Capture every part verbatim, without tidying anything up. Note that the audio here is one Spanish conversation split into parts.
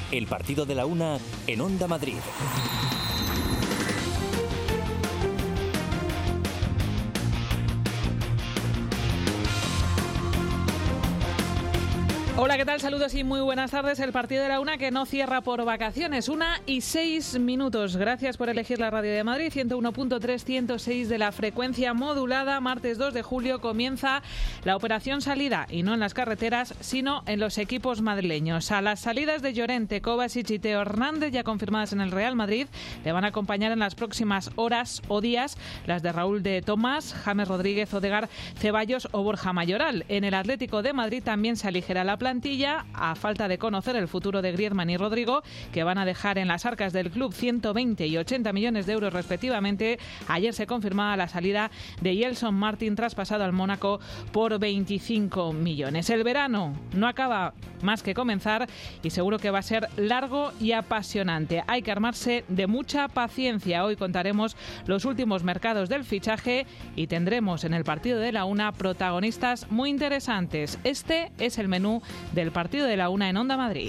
El partido de la una en Onda Madrid. Hola, ¿qué tal? Saludos y muy buenas tardes. El partido de la una que no cierra por vacaciones. Una y seis minutos. Gracias por elegir la radio de Madrid. ciento uno punto tres, ciento seis de la frecuencia modulada. Martes dos de julio comienza la operación salida. Y no en las carreteras, sino en los equipos madrileños. A las salidas de Llorente, Kovacic y Teo Hernández, ya confirmadas en el Real Madrid, le van a acompañar en las próximas horas o días las de Raúl de Tomás, James Rodríguez, Odegaard, Ceballos o Borja Mayoral. En el Atlético de Madrid también se aligera la plantilla, a falta de conocer el futuro de Griezmann y Rodrigo, que van a dejar en las arcas del club ciento veinte y ochenta millones de euros respectivamente. Ayer se confirmaba la salida de Gelson Martin, traspasado al Mónaco por veinticinco millones. El verano no acaba más que comenzar y seguro que va a ser largo y apasionante. Hay que armarse de mucha paciencia. Hoy contaremos los últimos mercados del fichaje y tendremos en el partido de la una protagonistas muy interesantes. Este es el menú del partido de la una en Onda Madrid.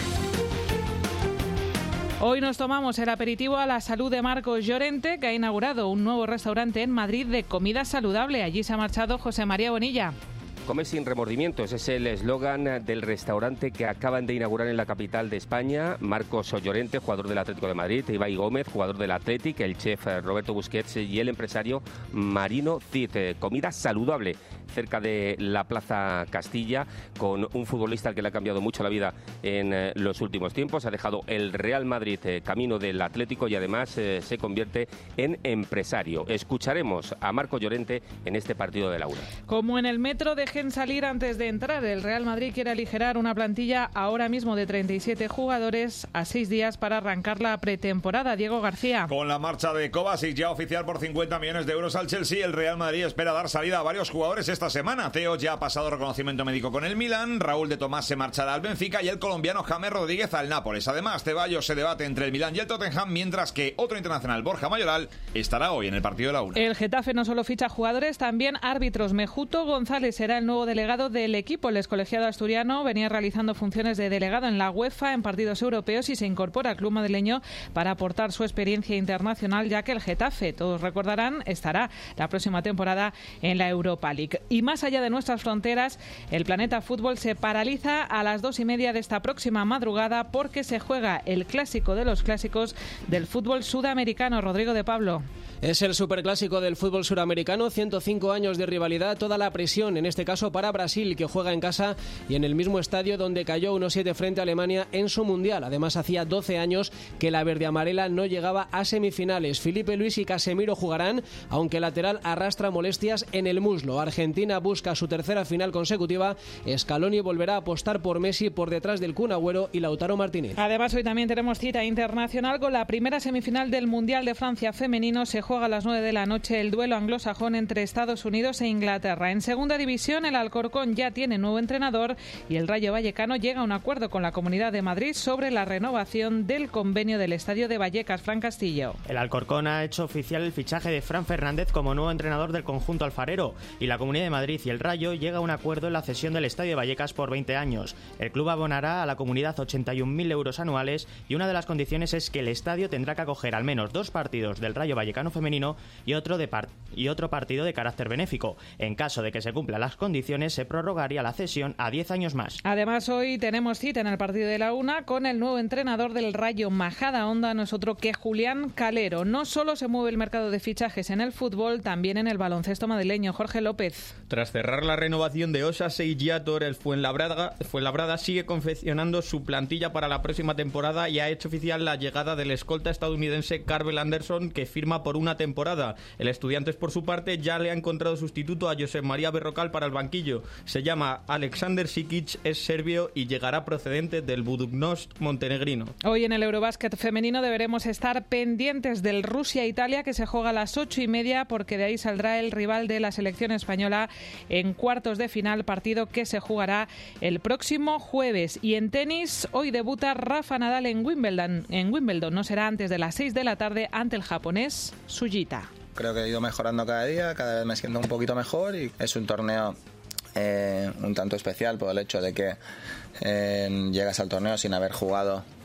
Hoy nos tomamos el aperitivo a la salud de Marcos Llorente, que ha inaugurado un nuevo restaurante en Madrid de comida saludable. Allí se ha marchado José María Bonilla. Come sin remordimientos, es el eslogan del restaurante que acaban de inaugurar en la capital de España. Marcos Llorente, jugador del Atlético de Madrid, Ibai Gómez, jugador del Athletic, el chef Roberto Busquets y el empresario Marino Cid. Comida saludable cerca de la Plaza Castilla, con un futbolista al que le ha cambiado mucho la vida en eh, los últimos tiempos. Ha dejado el Real Madrid eh, camino del Atlético y además eh, se convierte en empresario. Escucharemos a Marcos Llorente en este partido de la una. Como en el metro, dejen salir antes de entrar. El Real Madrid quiere aligerar una plantilla ahora mismo de treinta y siete jugadores a seis días para arrancar la pretemporada. Diego García. Con la marcha de Kovacic ya oficial por cincuenta millones de euros al Chelsea, el Real Madrid espera dar salida a varios jugadores esta semana. Teo ya ha pasado reconocimiento médico con el Milán, Raúl de Tomás se marchará al Benfica y el colombiano James Rodríguez al Nápoles. Además, Ceballos se debate entre el Milán y el Tottenham, mientras que otro internacional, Borja Mayoral, estará hoy en el partido de la una. El Getafe no solo ficha jugadores, también árbitros. Mejuto González será el nuevo delegado del equipo. El excolegiado asturiano venía realizando funciones de delegado en la UEFA en partidos europeos y se incorpora al club madrileño para aportar su experiencia internacional, ya que el Getafe, todos recordarán, estará la próxima temporada en la Europa League. Y más allá de nuestras fronteras, el Planeta Fútbol se paraliza a las dos y media de esta próxima madrugada porque se juega el clásico de los clásicos del fútbol sudamericano. Rodrigo de Pablo. Es el superclásico del fútbol suramericano, ciento cinco años de rivalidad, toda la presión, en este caso para Brasil, que juega en casa y en el mismo estadio donde cayó uno siete frente a Alemania en su Mundial. Además, hacía doce años que la verde-amarela no llegaba a semifinales. Felipe Luis y Casemiro jugarán, aunque el lateral arrastra molestias en el muslo. Argentina busca su tercera final consecutiva. Scaloni volverá a apostar por Messi por detrás del Kun Agüero y Lautaro Martínez. Además, hoy también tenemos cita internacional con la primera semifinal del Mundial de Francia femenino. Se juega a las nueve de la noche el duelo anglosajón entre Estados Unidos e Inglaterra. En segunda división, el Alcorcón ya tiene nuevo entrenador y el Rayo Vallecano llega a un acuerdo con la Comunidad de Madrid sobre la renovación del convenio del Estadio de Vallecas. Fran Castillo. El Alcorcón ha hecho oficial el fichaje de Fran Fernández como nuevo entrenador del conjunto alfarero y la Comunidad de Madrid y el Rayo llega a un acuerdo en la cesión del Estadio de Vallecas por veinte años. El club abonará a la comunidad ochenta y un mil euros anuales y una de las condiciones es que el estadio tendrá que acoger al menos dos partidos del Rayo Vallecano femenino y otro, de par- y otro partido de carácter benéfico. En caso de que se cumplan las condiciones, se prorrogaría la cesión a diez años más. Además, hoy tenemos cita en el partido de la una con el nuevo entrenador del Rayo Majadahonda, no es otro que Julián Calero. No solo se mueve el mercado de fichajes en el fútbol, también en el baloncesto madrileño. Jorge López. Tras cerrar la renovación de Osa Seiyator, el Fuenlabrada, Fuenlabrada sigue confeccionando su plantilla para la próxima temporada y ha hecho oficial la llegada del escolta estadounidense Carvel Anderson, que firma por una temporada. El Estudiantes, por su parte, ya le ha encontrado sustituto a Josep María Berrocal para el banquillo. Se llama Alexander Sikic, es serbio y llegará procedente del Budućnost montenegrino. Hoy en el Eurobásquet femenino deberemos estar pendientes del Rusia-Italia, que se juega a las ocho y media, porque de ahí saldrá el rival de la selección española en cuartos de final, partido que se jugará el próximo jueves. Y en tenis, hoy debuta Rafa Nadal en Wimbledon. En Wimbledon no será antes de las seis de la tarde ante el japonés Sugita. Creo que he ido mejorando cada día, cada vez me siento un poquito mejor y es un torneo eh, un tanto especial por el hecho de que eh, llegas al torneo sin haber jugado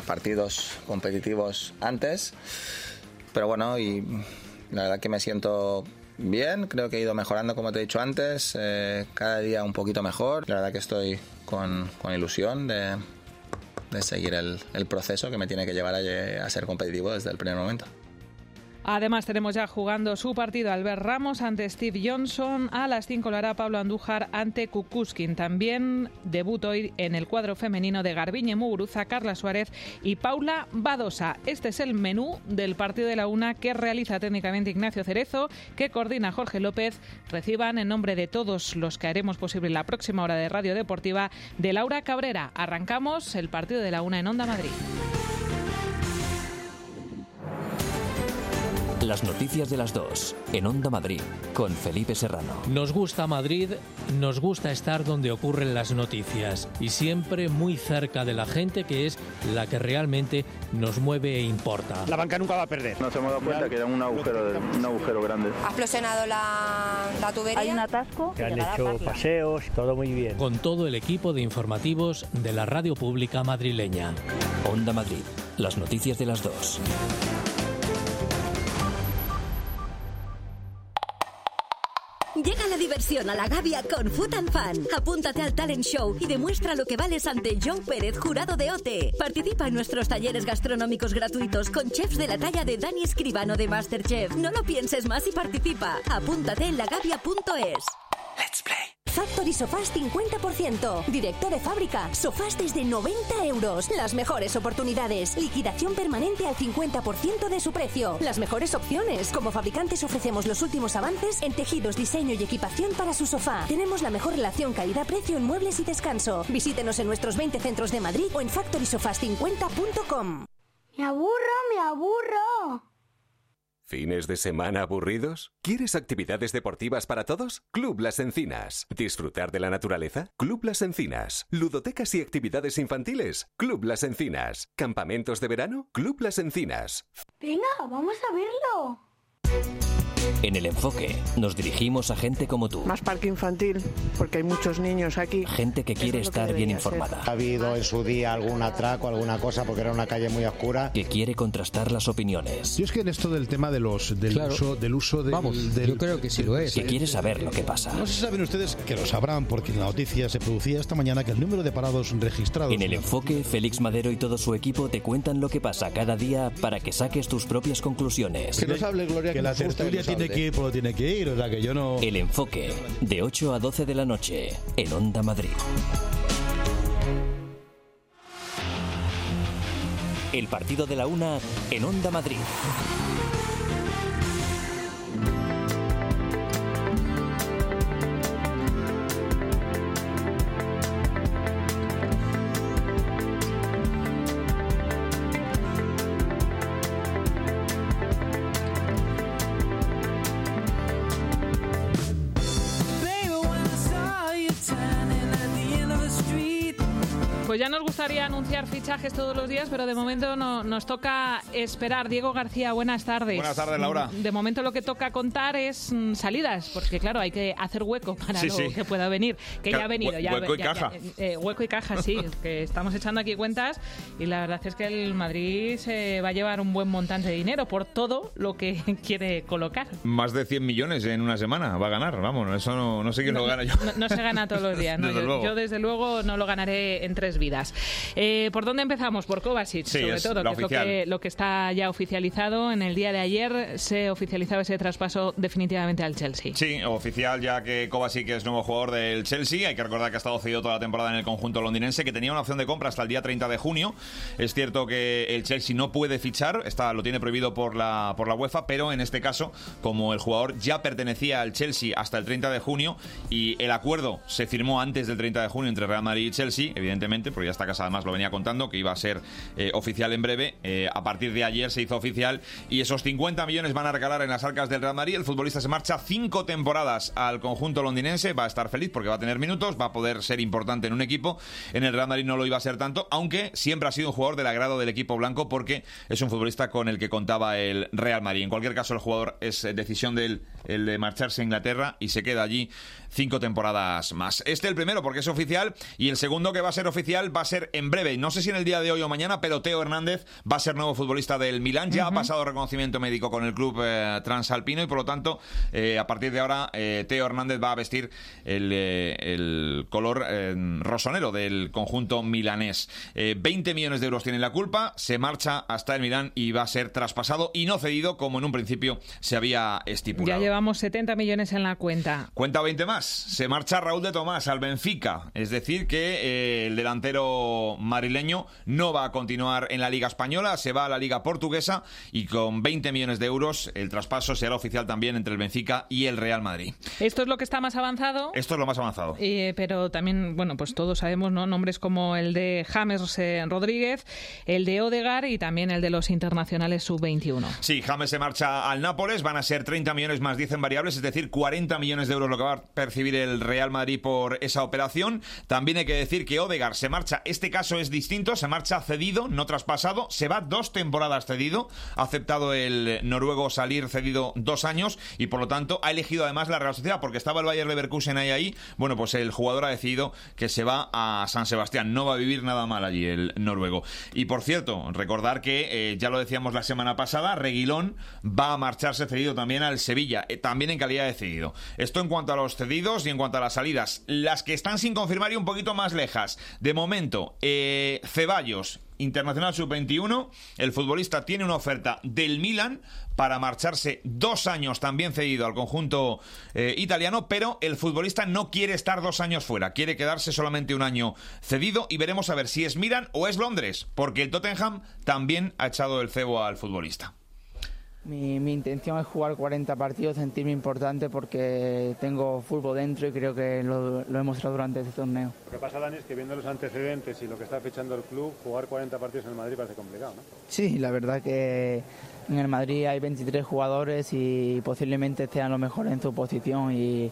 partidos competitivos antes, pero bueno, y la verdad que me siento bien, creo que he ido mejorando como te he dicho antes, eh, cada día un poquito mejor, la verdad que estoy con, con ilusión de, de seguir el, el proceso que me tiene que llevar a, a ser competitivo desde el primer momento. Además, tenemos ya jugando su partido Albert Ramos ante Steve Johnson. A las cinco lo hará Pablo Andújar ante Kukushkin. También debut hoy en el cuadro femenino de Garbiñe Muguruza, Carla Suárez y Paula Badosa. Este es el menú del partido de la una que realiza técnicamente Ignacio Cerezo, que coordina Jorge López. Reciban en nombre de todos los que haremos posible la próxima hora de Radio Deportiva de Laura Cabrera. Arrancamos el partido de la una en Onda Madrid. Las noticias de las dos, en Onda Madrid, con Felipe Serrano. Nos gusta Madrid, nos gusta estar donde ocurren las noticias y siempre muy cerca de la gente, que es la que realmente nos mueve e importa. La banca nunca va a perder. Nos hemos dado cuenta que era un agujero, un agujero grande. Ha explosionado la, la tubería. Hay un atasco. Se han hecho paseos, todo muy bien. Con todo el equipo de informativos de la radio pública madrileña. Onda Madrid, las noticias de las dos. Llega la diversión a la Gavia con Food and Fun. Apúntate al talent show y demuestra lo que vales ante Joe Pérez, jurado de O T E. Participa en nuestros talleres gastronómicos gratuitos con chefs de la talla de Dani Escribano de MasterChef. No lo pienses más y participa. Apúntate en lagavia punto es. Let's play. Factory Sofás cincuenta por ciento. Directo de fábrica. Sofás desde noventa euros. Las mejores oportunidades. Liquidación permanente al cincuenta por ciento de su precio. Las mejores opciones. Como fabricantes ofrecemos los últimos avances en tejidos, diseño y equipación para su sofá. Tenemos la mejor relación calidad-precio en muebles y descanso. Visítenos en nuestros veinte centros de Madrid o en factory sofás cincuenta punto com. Me aburro, me aburro. ¿Fines de semana aburridos? ¿Quieres actividades deportivas para todos? Club Las Encinas. ¿Disfrutar de la naturaleza? Club Las Encinas. ¿Ludotecas y actividades infantiles? Club Las Encinas. ¿Campamentos de verano? Club Las Encinas. Venga, vamos a verlo. En El Enfoque nos dirigimos a gente como tú. Más parque infantil, porque hay muchos niños aquí. Gente que quiere estar bien informada. Ha habido en su día algún atraco, alguna cosa, porque era una calle muy oscura. Que quiere contrastar las opiniones. Yo es que en esto del tema de los del claro. uso del uso del, Vamos, del, yo creo que sí del, lo es. Que quiere saber lo que pasa. No sé si saben ustedes, que lo sabrán, porque en la noticia se producía esta mañana que el número de parados registrados... En El Enfoque, Félix Madero y todo su equipo te cuentan lo que pasa cada día para que saques tus propias conclusiones. Que nos hable, Gloria, que, que la tertulia tiene que ir por lo tiene que ir, o sea que yo no... El Enfoque, de ocho a doce de la noche, en Onda Madrid. El partido de la una, en Onda Madrid. Pues ya nos gustaría anunciar fichajes todos los días, pero de momento no, nos toca esperar. Diego García, buenas tardes. Buenas tardes, Laura. De momento lo que toca contar es mm, salidas, porque claro, hay que hacer hueco para sí, lo sí. que pueda venir. Que ya ha venido. Hue- ya, hueco y ya, caja. Ya, eh, hueco y caja, sí, que estamos echando aquí cuentas y la verdad es que el Madrid se va a llevar un buen montante de dinero por todo lo que quiere colocar. Más de cien millones en una semana va a ganar, vamos, eso no, no sé quién no, lo gana yo. No, no se gana todos los días, ¿no? Desde yo, luego. yo desde luego no lo ganaré en tres vidas. Eh, ¿Por dónde empezamos? Por Kovacic, Sí, sobre es todo, la que es lo oficial. que, lo que está ya oficializado. En el día de ayer se oficializaba ese traspaso definitivamente al Chelsea. Sí, oficial ya que Kovacic es nuevo jugador del Chelsea. Hay que recordar que ha estado cedido toda la temporada en el conjunto londinense, que tenía una opción de compra hasta el día treinta de junio. Es cierto que el Chelsea no puede fichar, está, lo tiene prohibido por la, por la UEFA, pero en este caso, como el jugador ya pertenecía al Chelsea hasta el treinta de junio y el acuerdo se firmó antes del treinta de junio entre Real Madrid y Chelsea, evidentemente, porque ya esta casa además lo venía contando, que iba a ser eh, oficial en breve. Eh, a partir de ayer se hizo oficial y esos cincuenta millones van a recalar en las arcas del Real Madrid. El futbolista se marcha cinco temporadas al conjunto londinense, va a estar feliz porque va a tener minutos, va a poder ser importante en un equipo. En el Real Madrid no lo iba a ser tanto, aunque siempre ha sido un jugador del agrado del equipo blanco porque es un futbolista con el que contaba el Real Madrid. En cualquier caso, el jugador es decisión de él el de marcharse a Inglaterra y se queda allí cinco temporadas más. Este el primero porque es oficial y el segundo que va a ser oficial oficial va a ser en breve, no sé si en el día de hoy o mañana, pero Teo Hernández va a ser nuevo futbolista del Milán. Ya uh-huh. ha pasado reconocimiento médico con el club eh, transalpino y por lo tanto eh, a partir de ahora eh, Teo Hernández va a vestir el, eh, el color eh, rosonero del conjunto milanés. Eh, veinte millones de euros tiene la culpa, se marcha hasta el Milán y va a ser traspasado y no cedido como en un principio se había estipulado. Ya llevamos setenta millones en la cuenta. Cuenta veinte más. Se marcha Raúl de Tomás al Benfica, es decir que eh, el delantero madrileño no va a continuar en la Liga Española, se va a la Liga Portuguesa y con veinte millones de euros el traspaso será oficial también entre el Benfica y el Real Madrid. Esto es lo que está más avanzado. Esto es lo más avanzado. Eh, pero también, bueno, pues todos sabemos, ¿no? Nombres como el de James eh, Rodríguez, el de Odegaard y también el de los internacionales sub veintiuno. Sí, James se marcha al Nápoles, van a ser treinta millones más diez en variables, es decir, cuarenta millones de euros lo que va a percibir el Real Madrid por esa operación. También hay que decir que Odegaard se marcha, este caso es distinto, se marcha cedido, no traspasado, se va dos temporadas cedido, ha aceptado el noruego salir cedido dos años y por lo tanto ha elegido además la Real Sociedad, porque estaba el Bayer Leverkusen ahí, ahí, bueno, pues el jugador ha decidido que se va a San Sebastián, no va a vivir nada mal allí el noruego. Y por cierto, recordar que, eh, ya lo decíamos la semana pasada, Reguilón va a marcharse cedido también al Sevilla, eh, también en calidad de cedido. Esto en cuanto a los cedidos y en cuanto a las salidas. Las que están sin confirmar y un poquito más lejas. De momento, eh, Ceballos, internacional sub veintiuno, el futbolista tiene una oferta del Milan para marcharse dos años también cedido al conjunto eh, italiano, pero el futbolista no quiere estar dos años fuera, quiere quedarse solamente un año cedido y veremos a ver si es Milan o es Londres, porque el Tottenham también ha echado el cebo al futbolista. Mi, mi intención es jugar cuarenta partidos, sentirme importante porque tengo fútbol dentro y creo que lo, lo he mostrado durante este torneo. Lo que pasa, Dani, es que viendo los antecedentes y lo que está fichando el club, jugar cuarenta partidos en el Madrid parece complicado, ¿no? Sí, la verdad que en el Madrid hay veintitrés jugadores y posiblemente sean los mejores en su posición y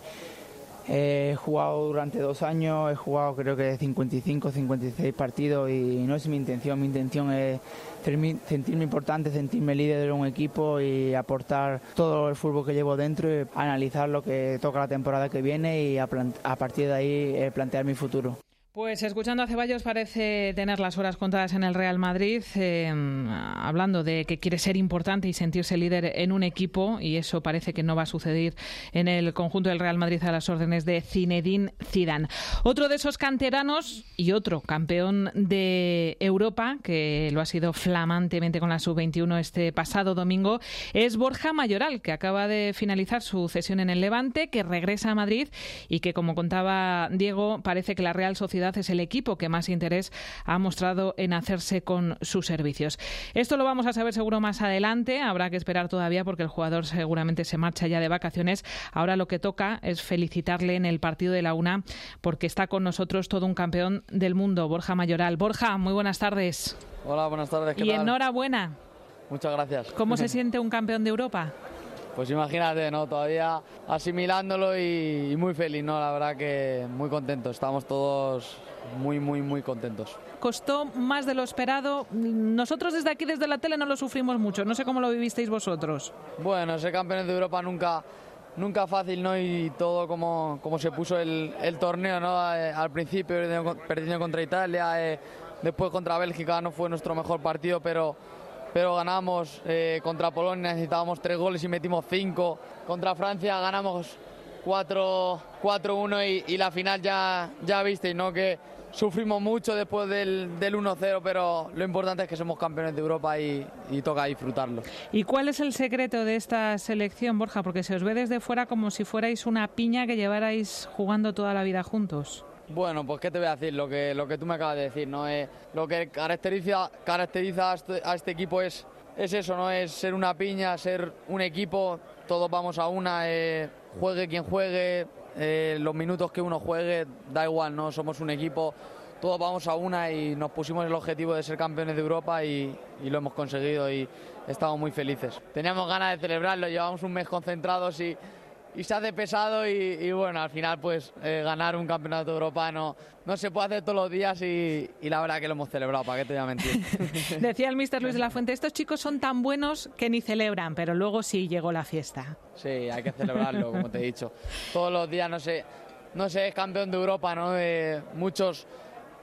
he jugado durante dos años, he jugado creo que cincuenta y cinco, cincuenta y seis partidos y no es mi intención, mi intención es sentirme importante, sentirme líder de un equipo y aportar todo el fútbol que llevo dentro y analizar lo que toca la temporada que viene y a, a partir de ahí plantear mi futuro. Pues escuchando a Ceballos parece tener las horas contadas en el Real Madrid, eh, hablando de que quiere ser importante y sentirse líder en un equipo, y eso parece que no va a suceder en el conjunto del Real Madrid a las órdenes de Zinedine Zidane. Otro de esos canteranos y otro campeón de Europa, que lo ha sido flamantemente con la sub veintiuno este pasado domingo, es Borja Mayoral, que acaba de finalizar su cesión en el Levante, que regresa a Madrid y que, como contaba Diego, parece que la Real Sociedad es el equipo que más interés ha mostrado en hacerse con sus servicios. Esto lo vamos a saber seguro más adelante, habrá que esperar todavía porque el jugador seguramente se marcha ya de vacaciones. Ahora lo que toca es felicitarle en el partido de la una porque está con nosotros todo un campeón del mundo, Borja Mayoral. Borja, muy buenas tardes. Hola, buenas tardes. ¿Qué y tal? Enhorabuena. Muchas gracias. ¿Cómo se siente un campeón de Europa? Pues imagínate, ¿no? Todavía asimilándolo y, y muy feliz, ¿no? La verdad que muy contento. Estamos todos muy, muy, muy contentos. Costó más de lo esperado. Nosotros desde aquí, desde la tele, no lo sufrimos mucho. No sé cómo lo vivisteis vosotros. Bueno, ser campeones de Europa nunca, nunca fácil, ¿no? Y todo como, como se puso el, el torneo, ¿no? Al principio perdiendo contra Italia, eh, después contra Bélgica no fue nuestro mejor partido, pero... pero ganamos. Eh, contra Polonia necesitábamos tres goles y metimos cinco. Contra Francia ganamos cuatro uno y, y la final ya, ya visteis, ¿no? Que sufrimos mucho después del, del uno cero, pero lo importante es que somos campeones de Europa y, y toca disfrutarlo. ¿Y cuál es el secreto de esta selección, Borja? Porque se os ve desde fuera como si fuerais una piña que llevarais jugando toda la vida juntos. Bueno, pues qué te voy a decir, lo que, lo que tú me acabas de decir, ¿no? Eh, lo que caracteriza, caracteriza a, este, a este equipo es, es eso, ¿no? Es ser una piña, ser un equipo, todos vamos a una, eh, juegue quien juegue, eh, los minutos que uno juegue, da igual, ¿no? Somos un equipo, todos vamos a una y nos pusimos el objetivo de ser campeones de Europa y, y lo hemos conseguido y estamos muy felices. Teníamos ganas de celebrarlo, llevamos un mes concentrados y... y se hace pesado y, y bueno, al final pues eh, ganar un campeonato de Europa no, no se puede hacer todos los días y, y la verdad que lo hemos celebrado, ¿para qué te voy a mentir? Decía el míster Luis de la Fuente, estos chicos son tan buenos que ni celebran, pero luego sí llegó la fiesta. Sí, hay que celebrarlo, como te he dicho. Todos los días no sé, no sé, es campeón de Europa, ¿no? Eh, muchos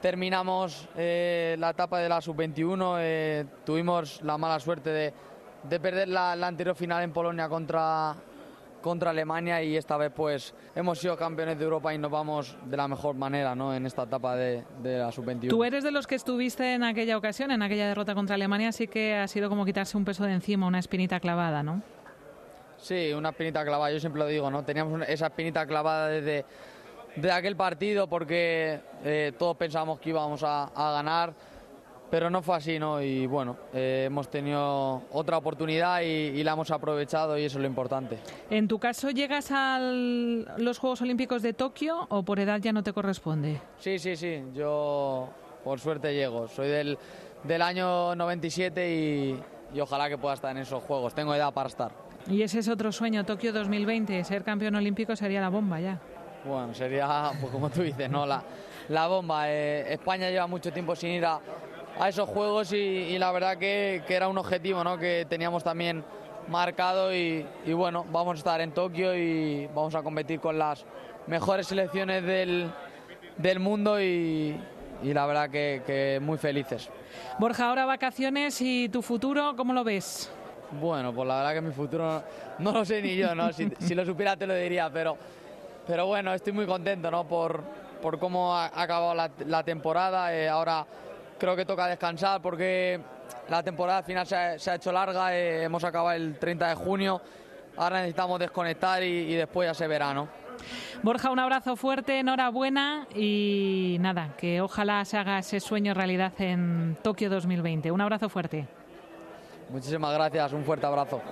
terminamos eh, la etapa de la sub veintiuno, eh, tuvimos la mala suerte de, de perder la, la anterior final en Polonia contra, contra Alemania y esta vez pues hemos sido campeones de Europa y nos vamos de la mejor manera, ¿no?, en esta etapa de, de la sub veintiuno. Tú eres de los que estuviste en aquella ocasión, en aquella derrota contra Alemania, así que ha sido como quitarse un peso de encima, una espinita clavada, ¿no? Sí, una espinita clavada, yo siempre lo digo, ¿no? Teníamos esa espinita clavada desde de aquel partido porque eh, todos pensábamos que íbamos a, a ganar, pero no fue así, ¿no? Y bueno, eh, hemos tenido otra oportunidad y, y la hemos aprovechado y eso es lo importante. En tu caso, ¿llegas a los Juegos Olímpicos de Tokio o por edad ya no te corresponde? Sí, sí, sí, yo por suerte llego, soy del, del año noventa y siete y, y ojalá que pueda estar en esos Juegos, tengo edad para estar. Y ese es otro sueño, Tokio dos mil veinte, ser campeón olímpico sería la bomba ya. Bueno, sería, pues como tú dices, ¿no?, la, la bomba. Eh, España lleva mucho tiempo sin ir a, a esos Juegos y, y la verdad que, que era un objetivo, ¿no?, que teníamos también marcado y, y bueno, vamos a estar en Tokio y vamos a competir con las mejores selecciones del, del mundo y, y la verdad que, que muy felices. Borja, ahora vacaciones y tu futuro, ¿cómo lo ves? Bueno, pues la verdad que mi futuro no, no lo sé ni yo, ¿no? Si, si lo supiera te lo diría, pero... Pero bueno, estoy muy contento, ¿no?, por, por cómo ha acabado la, la temporada. Eh, ahora creo que toca descansar porque la temporada al final se ha, se ha hecho larga. Eh, hemos acabado el treinta de junio. Ahora necesitamos desconectar y, y después ya se verá, ¿no? Borja, un abrazo fuerte, enhorabuena y nada, que ojalá se haga ese sueño realidad en Tokio dos mil veinte. Un abrazo fuerte. Muchísimas gracias, un fuerte abrazo.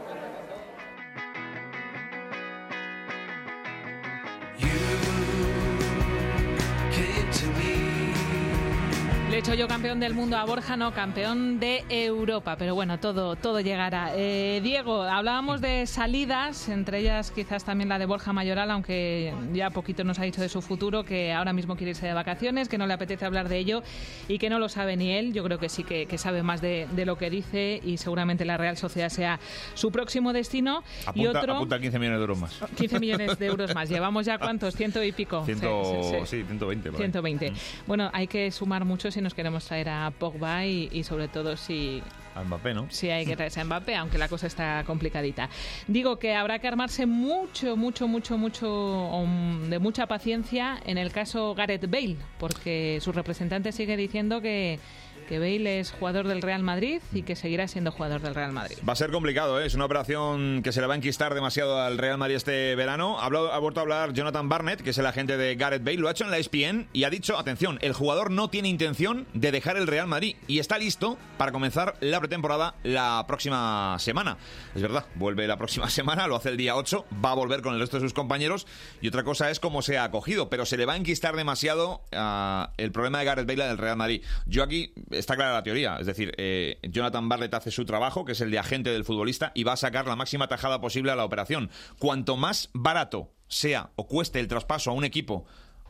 Le he hecho yo campeón del mundo a Borja, no, campeón de Europa, pero bueno, todo, todo llegará. Eh, Diego, hablábamos de salidas, entre ellas quizás también la de Borja Mayoral, aunque ya poquito nos ha dicho de su futuro, que ahora mismo quiere irse de vacaciones, que no le apetece hablar de ello y que no lo sabe ni él. Yo creo que sí que, que sabe más de, de lo que dice y seguramente la Real Sociedad sea su próximo destino. Apunta, y otro, apunta quince millones de euros más. quince millones de euros más. ¿Llevamos ya cuántos? Ciento y pico. Ciento, sí, sí, sí. sí, ciento veinte. ciento veinte. Bueno, hay que sumar mucho si nos queremos traer a Pogba y, y sobre todo si... A Mbappé, ¿no? Sí, hay que traerse a Mbappé, aunque la cosa está complicadita. Digo que habrá que armarse mucho, mucho, mucho, mucho, um, de mucha paciencia en el caso Gareth Bale, porque su representante sigue diciendo que... que Bale es jugador del Real Madrid y que seguirá siendo jugador del Real Madrid. Va a ser complicado, ¿eh? Es una operación que se le va a enquistar demasiado al Real Madrid este verano. Ha, hablado, ha vuelto a hablar Jonathan Barnett, que es el agente de Gareth Bale, lo ha hecho en la E S P N y ha dicho, atención, el jugador no tiene intención de dejar el Real Madrid y está listo para comenzar la pretemporada la próxima semana. Es verdad, vuelve la próxima semana, lo hace el día ocho, va a volver con el resto de sus compañeros y otra cosa es cómo se ha acogido, pero se le va a enquistar demasiado uh, el problema de Gareth Bale del Real Madrid. Yo aquí... Está clara la teoría, es decir, eh, Jonathan Barnett hace su trabajo, que es el de agente del futbolista, y va a sacar la máxima tajada posible a la operación. Cuanto más barato sea o cueste el traspaso a un equipo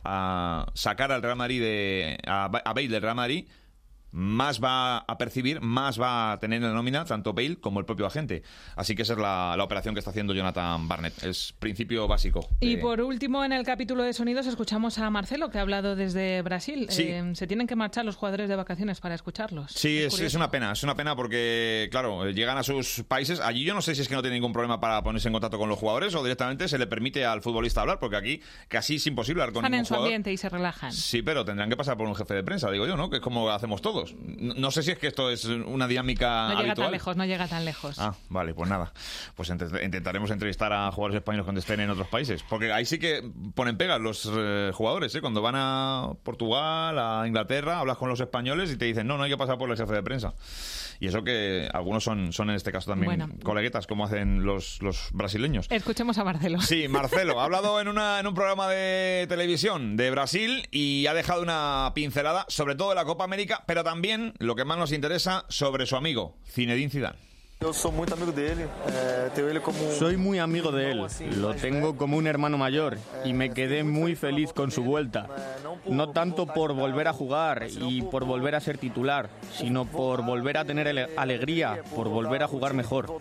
a sacar al Real Madrid de, a, a Bale del Real Madrid, más va a percibir, más va a tener en la nómina tanto Bale como el propio agente. Así que esa es la, la operación que está haciendo Jonathan Barnett. Es principio básico. Y de... por último, en el capítulo de sonidos escuchamos a Marcelo, que ha hablado desde Brasil. Sí. Eh, se tienen que marchar los jugadores de vacaciones para escucharlos. Sí, es, es, es una pena. Es una pena porque, claro, llegan a sus países. Allí yo no sé si es que no tiene ningún problema para ponerse en contacto con los jugadores o directamente se le permite al futbolista hablar, porque aquí casi es imposible hablar con Están ningún en su jugador. ambiente y se relajan. Sí, pero tendrán que pasar por un jefe de prensa, digo yo, ¿no? Que es como lo hacemos todos. No, no sé si es que esto es una dinámica No llega habitual. tan lejos, no llega tan lejos. Ah, vale, pues nada. Pues ent- intentaremos entrevistar a jugadores españoles cuando estén en otros países. Porque ahí sí que ponen pegas los eh, jugadores, ¿eh? Cuando van a Portugal, a Inglaterra, hablas con los españoles y te dicen, no, no hay que pasar por el jefe de prensa. Y eso que algunos son, son en este caso también bueno. coleguetas, como hacen los, los brasileños. Escuchemos a Marcelo. Sí, Marcelo ha hablado en, una, en un programa de televisión de Brasil y ha dejado una pincelada sobre todo de la Copa América, pero también, lo que más nos interesa, sobre su amigo, Zinedine Zidane. Soy muy amigo de él, lo tengo como un hermano mayor y me quedé muy feliz con su vuelta. No tanto por volver a jugar y por volver a ser titular, sino por volver a tener ale- alegría, por volver a jugar mejor.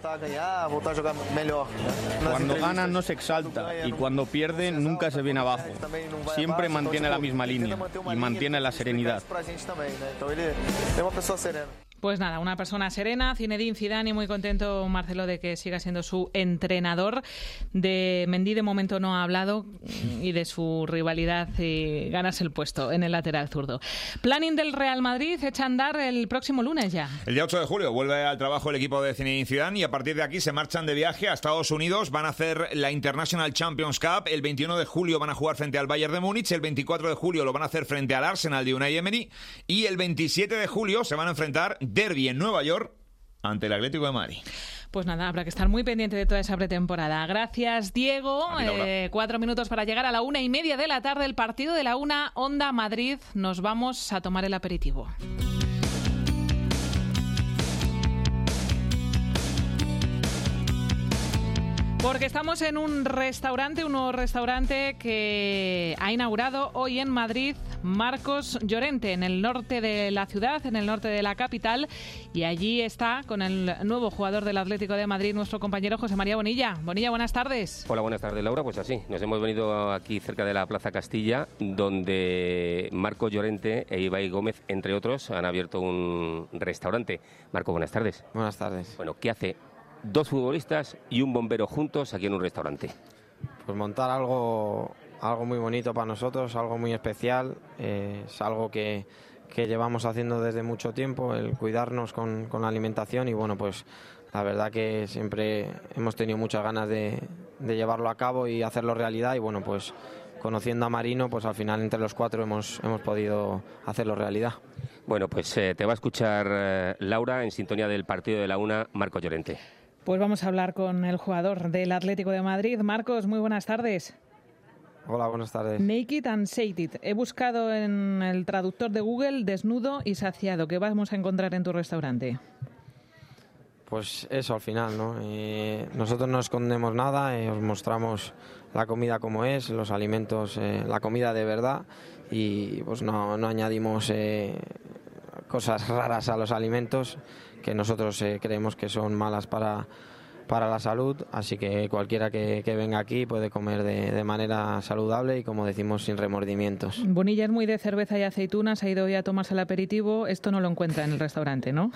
Cuando gana no se exalta y cuando pierde nunca se viene abajo. Siempre mantiene la misma línea y mantiene la serenidad. Pues nada, una persona serena, Zinedine Zidane, y muy contento Marcelo de que siga siendo su entrenador. De Mendy de momento no ha hablado y de su rivalidad y ganarse el puesto en el lateral zurdo. Planning del Real Madrid echa a andar el próximo lunes ya. El día ocho de julio vuelve al trabajo el equipo de Zinedine Zidane y a partir de aquí se marchan de viaje a Estados Unidos. Van a hacer la International Champions Cup. El veintiuno de julio van a jugar frente al Bayern de Múnich. El veinticuatro de julio lo van a hacer frente al Arsenal de Unai Emery. Y el veintisiete de julio se van a enfrentar derbi en Nueva York ante el Atlético de Madrid. Pues nada, habrá que estar muy pendiente de toda esa pretemporada. Gracias, Diego. Eh, cuatro minutos para llegar a la una y media de la tarde. El partido de la una, Onda Madrid. Nos vamos a tomar el aperitivo. Porque estamos en un restaurante, un nuevo restaurante que ha inaugurado hoy en Madrid Marcos Llorente, en el norte de la ciudad, en el norte de la capital. Y allí está con el nuevo jugador del Atlético de Madrid, nuestro compañero José María Bonilla. Bonilla, buenas tardes. Hola, buenas tardes, Laura. Pues así, nos hemos venido aquí cerca de la Plaza Castilla, donde Marcos Llorente e Ibai Gómez, entre otros, han abierto un restaurante. Marco, buenas tardes. Buenas tardes. Bueno, ¿qué hace dos futbolistas y un bombero juntos aquí en un restaurante? Pues montar algo, algo muy bonito para nosotros, algo muy especial. Eh, es algo que, que llevamos haciendo desde mucho tiempo, el cuidarnos con, con la alimentación, y bueno, pues la verdad que siempre hemos tenido muchas ganas de, de llevarlo a cabo y hacerlo realidad, y bueno, pues conociendo a Marino, pues al final entre los cuatro hemos, hemos podido hacerlo realidad. Bueno, pues eh, te va a escuchar eh, Laura en sintonía del partido de la una, Marcos Llorente. Pues vamos a hablar con el jugador del Atlético de Madrid. Marcos, muy buenas tardes. Hola, buenas tardes. Naked and sated. He buscado en el traductor de Google desnudo y saciado. ¿Qué vamos a encontrar en tu restaurante? Pues eso al final, ¿no? Eh, nosotros no escondemos nada, eh, os mostramos la comida como es, los alimentos, eh, la comida de verdad, y pues no, no añadimos eh, cosas raras a los alimentos que nosotros eh, creemos que son malas para, para la salud, así que cualquiera que, que venga aquí puede comer de, de manera saludable y, como decimos, sin remordimientos. Bonilla es muy de cerveza y aceitunas, ha ido hoy a tomarse el aperitivo. Esto no lo encuentra en el restaurante, ¿no?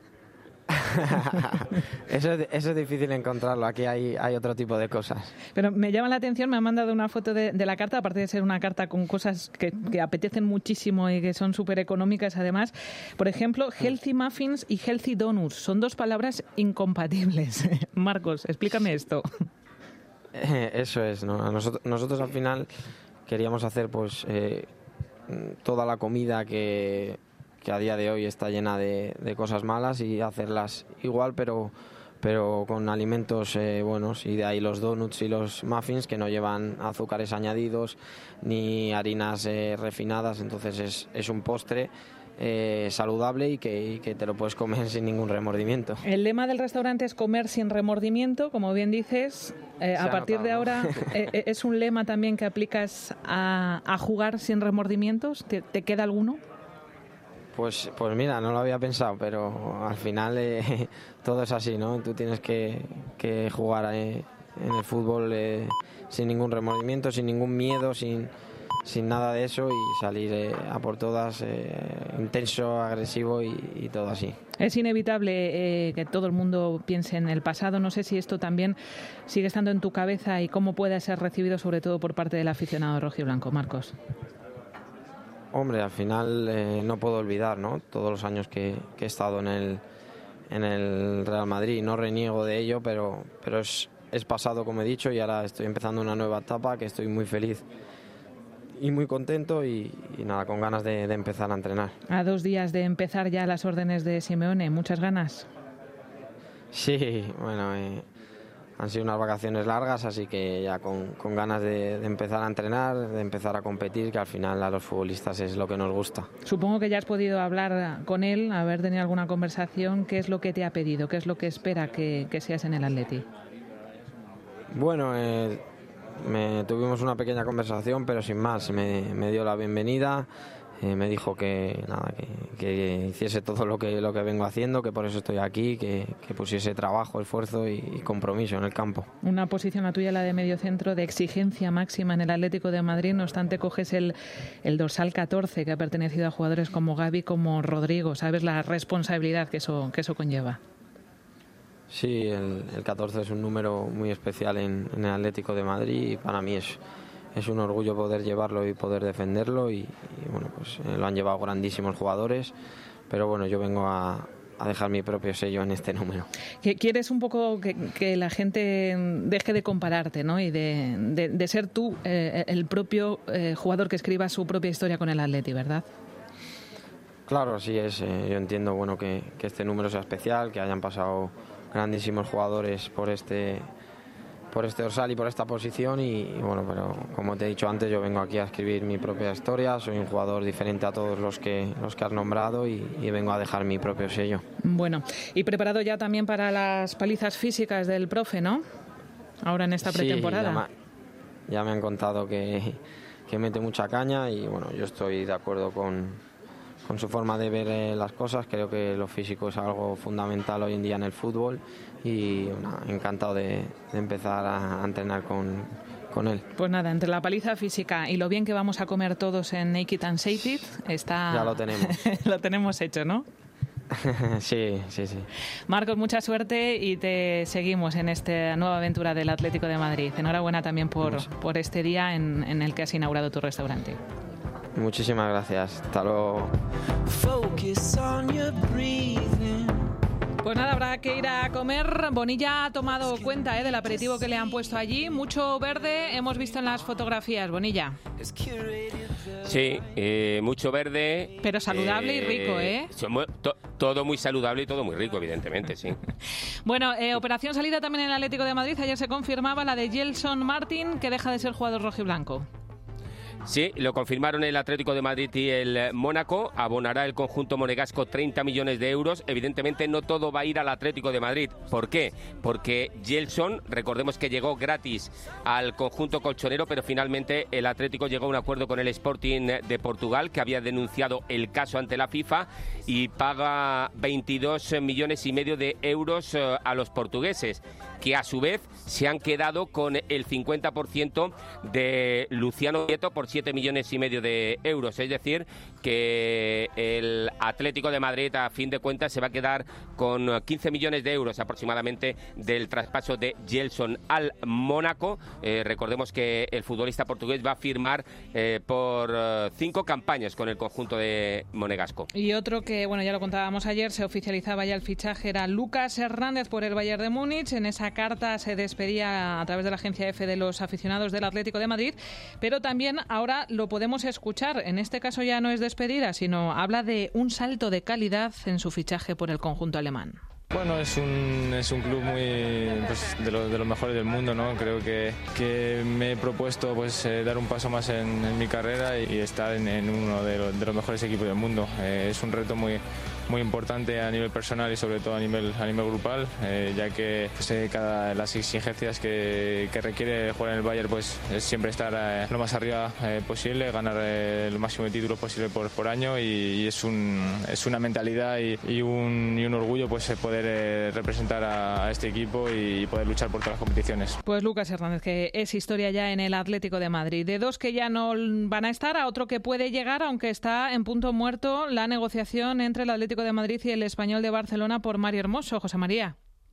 eso, es, eso es difícil encontrarlo, aquí hay, hay otro tipo de cosas. Pero me llama la atención, me han mandado una foto de, de la carta, aparte de ser una carta con cosas que, que apetecen muchísimo y que son súper económicas además. Por ejemplo, healthy muffins y healthy donuts, son dos palabras incompatibles. Marcos, explícame esto. Eso es, ¿no? Nosotros, nosotros al final queríamos hacer pues eh, toda la comida que... que a día de hoy está llena de, de cosas malas, y hacerlas igual pero, pero con alimentos eh, buenos, y de ahí los donuts y los muffins que no llevan azúcares añadidos ni harinas eh, refinadas, entonces es, es un postre eh, saludable y que, y que te lo puedes comer sin ningún remordimiento. El lema del restaurante es comer sin remordimiento, como bien dices. Eh, a partir de ahora, eh, ¿es un lema también que aplicas a, a jugar sin remordimientos? ¿Te, te queda alguno? Pues, pues mira, no lo había pensado, pero al final eh, todo es así, ¿no? Tú tienes que, que jugar eh, en el fútbol eh, sin ningún remordimiento, sin ningún miedo, sin, sin nada de eso, y salir eh, a por todas, eh, intenso, agresivo y, y todo así. Es inevitable eh, que todo el mundo piense en el pasado. No sé si esto también sigue estando en tu cabeza y cómo puede ser recibido, sobre todo por parte del aficionado rojiblanco, Marcos. Hombre, al final eh, no puedo olvidar, ¿no?, todos los años que, que he estado en el, en el Real Madrid. No reniego de ello, pero, pero es, es pasado, como he dicho, y ahora estoy empezando una nueva etapa que estoy muy feliz y muy contento, y, y nada, con ganas de, de empezar a entrenar. A dos días de empezar ya las órdenes de Simeone, ¿muchas ganas? Sí, bueno, eh, han sido unas vacaciones largas, así que ya con, con ganas de, de empezar a entrenar, de empezar a competir, que al final a los futbolistas es lo que nos gusta. Supongo que ya has podido hablar con él, haber tenido alguna conversación. ¿Qué es lo que te ha pedido? ¿Qué es lo que espera que, que seas en el Atleti? Bueno, eh, me, tuvimos una pequeña conversación, pero sin más. Me, me dio la bienvenida, eh, me dijo que nada, que, que hiciese todo lo que, lo que vengo haciendo, que por eso estoy aquí, que, que pusiese trabajo, esfuerzo y, y compromiso en el campo. Una posición la tuya, la de mediocentro, de exigencia máxima en el Atlético de Madrid. No obstante, coges el, el dorsal catorce, que ha pertenecido a jugadores como Gavi, como Rodrigo. ¿Sabes la responsabilidad que eso, que eso conlleva? Sí, el, el catorce es un número muy especial en, en el Atlético de Madrid y para mí es, es un orgullo poder llevarlo y poder defenderlo y, y bueno, pues eh, lo han llevado grandísimos jugadores, pero bueno, yo vengo a, a dejar mi propio sello en este número. ¿Quieres un poco que, que la gente deje de compararte, ¿no? Y de, de, de ser tú eh, el propio eh, jugador que escriba su propia historia con el Atleti, ¿verdad? Claro, así es. Eh, yo entiendo, bueno, que, que este número sea especial, que hayan pasado grandísimos jugadores por este por este dorsal y por esta posición y, y bueno, pero como te he dicho antes, yo vengo aquí a escribir mi propia historia, soy un jugador diferente a todos los que los que has nombrado y, y vengo a dejar mi propio sello. Bueno, y preparado ya también para las palizas físicas del profe, ¿no? Ahora en esta pretemporada. Sí, ya, me, ya me han contado que, que mete mucha caña y bueno, yo estoy de acuerdo con con su forma de ver eh, las cosas. Creo que lo físico es algo fundamental hoy en día en el fútbol y bueno, encantado de, de empezar a, a entrenar con, con él. Pues nada, entre la paliza física y lo bien que vamos a comer todos en Naked and Sated, está... Ya lo tenemos. Lo tenemos hecho, ¿no? Sí, sí, sí. Marcos, mucha suerte y te seguimos en esta nueva aventura del Atlético de Madrid. Enhorabuena también por, por este día en, en el que has inaugurado tu restaurante. Muchísimas gracias. Hasta luego. Pues nada, habrá que ir a comer. Bonilla ha tomado cuenta ¿eh? del aperitivo que le han puesto allí. Mucho verde hemos visto en las fotografías, Bonilla. Sí, eh, mucho verde. Pero saludable eh, y rico, ¿eh? To, todo muy saludable y todo muy rico, evidentemente, sí. Bueno, eh, operación salida también en el Atlético de Madrid. Ayer se confirmaba la de Gelson Martin, que deja de ser jugador rojiblanco. Sí, lo confirmaron el Atlético de Madrid y el Mónaco. Abonará el conjunto monegasco treinta millones de euros. Evidentemente no todo va a ir al Atlético de Madrid. ¿Por qué? Porque Gelson, recordemos que llegó gratis al conjunto colchonero, pero finalmente el Atlético llegó a un acuerdo con el Sporting de Portugal, que había denunciado el caso ante la FIFA, y paga veintidós millones y medio de euros a los portugueses, que a su vez se han quedado con el cincuenta por ciento de Luciano Nieto por siete millones y medio de euros. Es decir, que el Atlético de Madrid, a fin de cuentas, se va a quedar con quince millones de euros aproximadamente del traspaso de Gelson al Mónaco. Eh, recordemos que el futbolista portugués va a firmar eh, por eh, cinco campañas con el conjunto de monegasco. Y otro que, bueno, ya lo contábamos ayer, se oficializaba ya el fichaje, era Lucas Hernández por el Bayern de Múnich. En esa carta se despedía a través de la agencia F de los aficionados del Atlético de Madrid, pero también ahora lo podemos escuchar. En este caso ya no es despedida, sino habla de un salto de calidad en su fichaje por el conjunto alemán. Bueno, es un, es un club muy pues, de, lo, de los mejores del mundo, ¿no? Creo que, que me he propuesto pues, eh, dar un paso más en, en mi carrera y estar en, en uno de, lo, de los mejores equipos del mundo. Eh, es un reto muy, muy importante a nivel personal y sobre todo a nivel, a nivel grupal, eh, ya que pues, eh, cada, las exigencias que, que requiere jugar en el Bayern pues, es siempre estar eh, lo más arriba eh, posible, ganar eh, el máximo de títulos posible por, por año y, y es, un, es una mentalidad y, y, un, y un orgullo pues, poder eh, representar a, a este equipo y poder luchar por todas las competiciones. Pues Lucas Hernández, que es historia ya en el Atlético de Madrid. De dos que ya no van a estar, a otro que puede llegar, aunque está en punto muerto la negociación entre el Atlético de Madrid y el Español de Barcelona por Mario Hermoso. José María.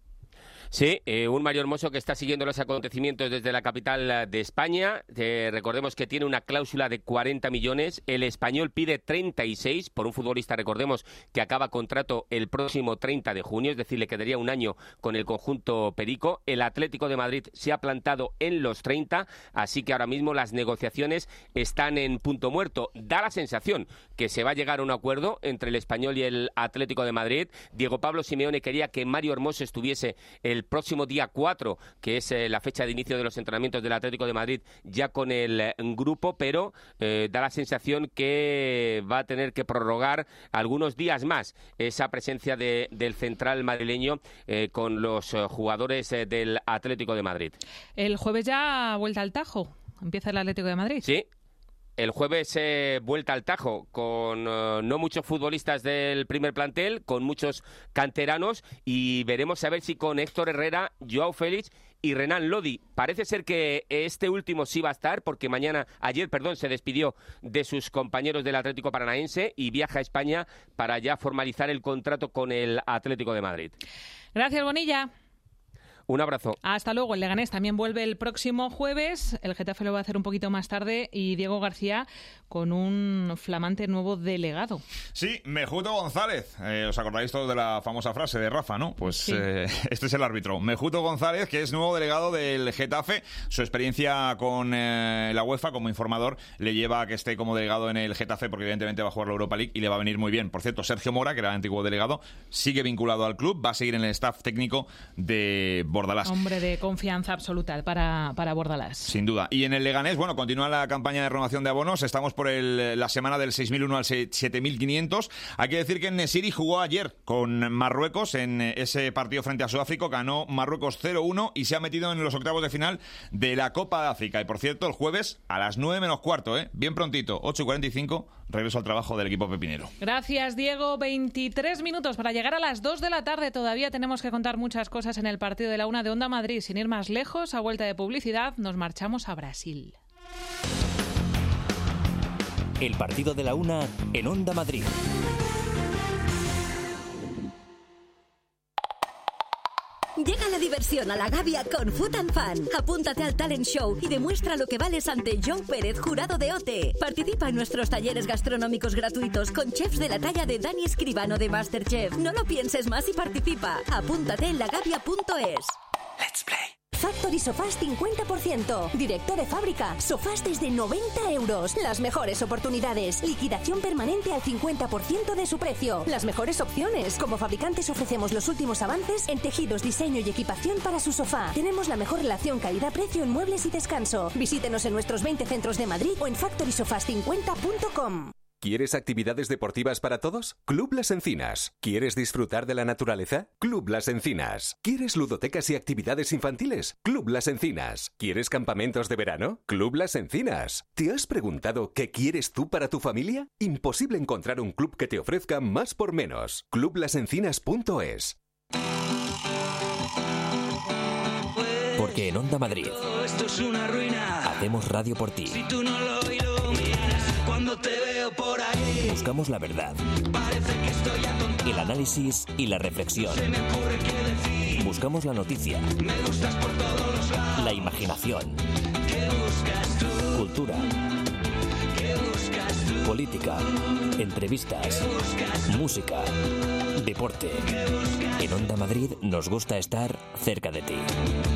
Sí, eh, un Mario Hermoso que está siguiendo los acontecimientos desde la capital de España. Eh, recordemos que tiene una cláusula de cuarenta millones. El Español pide treinta y seis por un futbolista, recordemos, que acaba contrato el próximo treinta de junio, es decir, le quedaría un año con el conjunto perico. El Atlético de Madrid se ha plantado en los treinta, así que ahora mismo las negociaciones están en punto muerto. Da la sensación que se va a llegar a un acuerdo entre el Español y el Atlético de Madrid. Diego Pablo Simeone quería que Mario Hermoso estuviese el próximo día cuatro, que es eh, la fecha de inicio de los entrenamientos del Atlético de Madrid, ya con el eh, grupo, pero eh, da la sensación que va a tener que prorrogar algunos días más esa presencia de, del central madrileño eh, con los eh, jugadores eh, del Atlético de Madrid. El jueves ya vuelta al Tajo, empieza el Atlético de Madrid. Sí. El jueves eh, vuelta al Tajo con uh, no muchos futbolistas del primer plantel, con muchos canteranos, y veremos a ver si con Héctor Herrera, Joao Félix y Renan Lodi. Parece ser que este último sí va a estar, porque mañana, ayer, perdón, se despidió de sus compañeros del Atlético Paranaense y viaja a España para ya formalizar el contrato con el Atlético de Madrid. Gracias, Bonilla. Un abrazo. Hasta luego. El Leganés también vuelve el próximo jueves. El Getafe lo va a hacer un poquito más tarde y Diego García con un flamante nuevo delegado. Sí, Mejuto González. Eh, ¿Os acordáis todos de la famosa frase de Rafa, no? Pues sí. eh, este es el árbitro. Mejuto González, que es nuevo delegado del Getafe. Su experiencia con eh, la UEFA como informador le lleva a que esté como delegado en el Getafe, porque evidentemente va a jugar la Europa League y le va a venir muy bien. Por cierto, Sergio Mora, que era el antiguo delegado, sigue vinculado al club, va a seguir en el staff técnico de Bordalás. Hombre de confianza absoluta para, para Bordalás. Sin duda. Y en el Leganés, bueno, continúa la campaña de renovación de abonos. Estamos por el, la semana del seis mil uno al siete mil quinientos. Hay que decir que Nesiri jugó ayer con Marruecos en ese partido frente a Sudáfrica. Ganó Marruecos cero uno y se ha metido en los octavos de final de la Copa de África. Y por cierto, el jueves a las nueve menos cuarto, ¿eh? Bien prontito, ocho y cuarenta y cinco, regreso al trabajo del equipo pepinero. Gracias, Diego. veintitrés minutos para llegar a las dos de la tarde. Todavía tenemos que contar muchas cosas en el partido de la una de Onda Madrid. Sin ir más lejos, a vuelta de publicidad, nos marchamos a Brasil. El partido de la una en Onda Madrid. Llega la diversión a la Gavia con Food and Fun. Apúntate al talent show y demuestra lo que vales ante Joe Pérez, jurado de O T E. Participa en nuestros talleres gastronómicos gratuitos con chefs de la talla de Dani Escribano de MasterChef. No lo pienses más y participa. Apúntate en lagavia punto es. Let's play. Factory Sofás cincuenta por ciento. Directo de fábrica. Sofás desde noventa euros. Las mejores oportunidades. Liquidación permanente al cincuenta por ciento de su precio. Las mejores opciones. Como fabricantes ofrecemos los últimos avances en tejidos, diseño y equipación para su sofá. Tenemos la mejor relación calidad-precio en muebles y descanso. Visítenos en nuestros veinte centros de Madrid o en factory sofás cincuenta punto com. ¿Quieres actividades deportivas para todos? Club Las Encinas. ¿Quieres disfrutar de la naturaleza? Club Las Encinas. ¿Quieres ludotecas y actividades infantiles? Club Las Encinas. ¿Quieres campamentos de verano? Club Las Encinas. ¿Te has preguntado qué quieres tú para tu familia? Imposible encontrar un club que te ofrezca más por menos. club las encinas punto es. Porque en Onda Madrid esto es una ruina. Hacemos radio por ti. Si tú no lo iluminas, cuando te veo por ahí, buscamos la verdad, parece que estoy atontado. el análisis y la reflexión. Se me ocurre qué decir. Buscamos la noticia, Me gustas por todos los lados. la imaginación, ¿Qué buscas tú? cultura, ¿Qué buscas tú? política, entrevistas, música, deporte. En Onda Madrid nos gusta estar cerca de ti.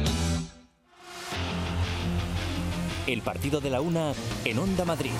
El partido de la una en Onda Madrid.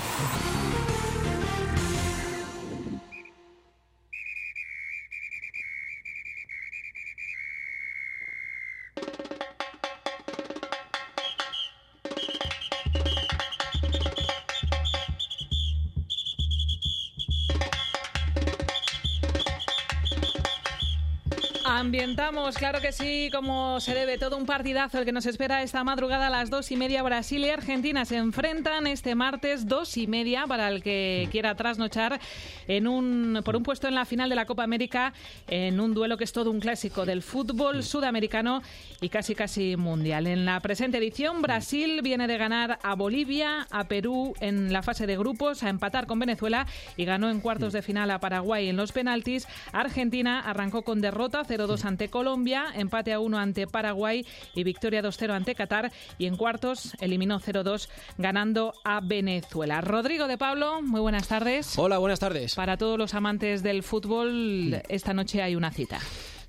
Ambientamos, claro que sí, como se debe, todo un partidazo el que nos espera esta madrugada a las dos y media. Brasil y Argentina se enfrentan este martes, dos y media, para el que quiera trasnochar en un, por un puesto en la final de la Copa América, en un duelo que es todo un clásico del fútbol sudamericano y casi casi mundial. En la presente edición, Brasil viene de ganar a Bolivia, a Perú en la fase de grupos, a empatar con Venezuela y ganó en cuartos de final a Paraguay en los penaltis. Argentina arrancó con derrota cero dos ante Colombia, empate a uno ante Paraguay y victoria dos cero ante Qatar, y en cuartos eliminó cero dos ganando a Venezuela. Rodrigo de Pablo, muy buenas tardes. Hola, buenas tardes. Para todos los amantes del fútbol, esta noche hay una cita.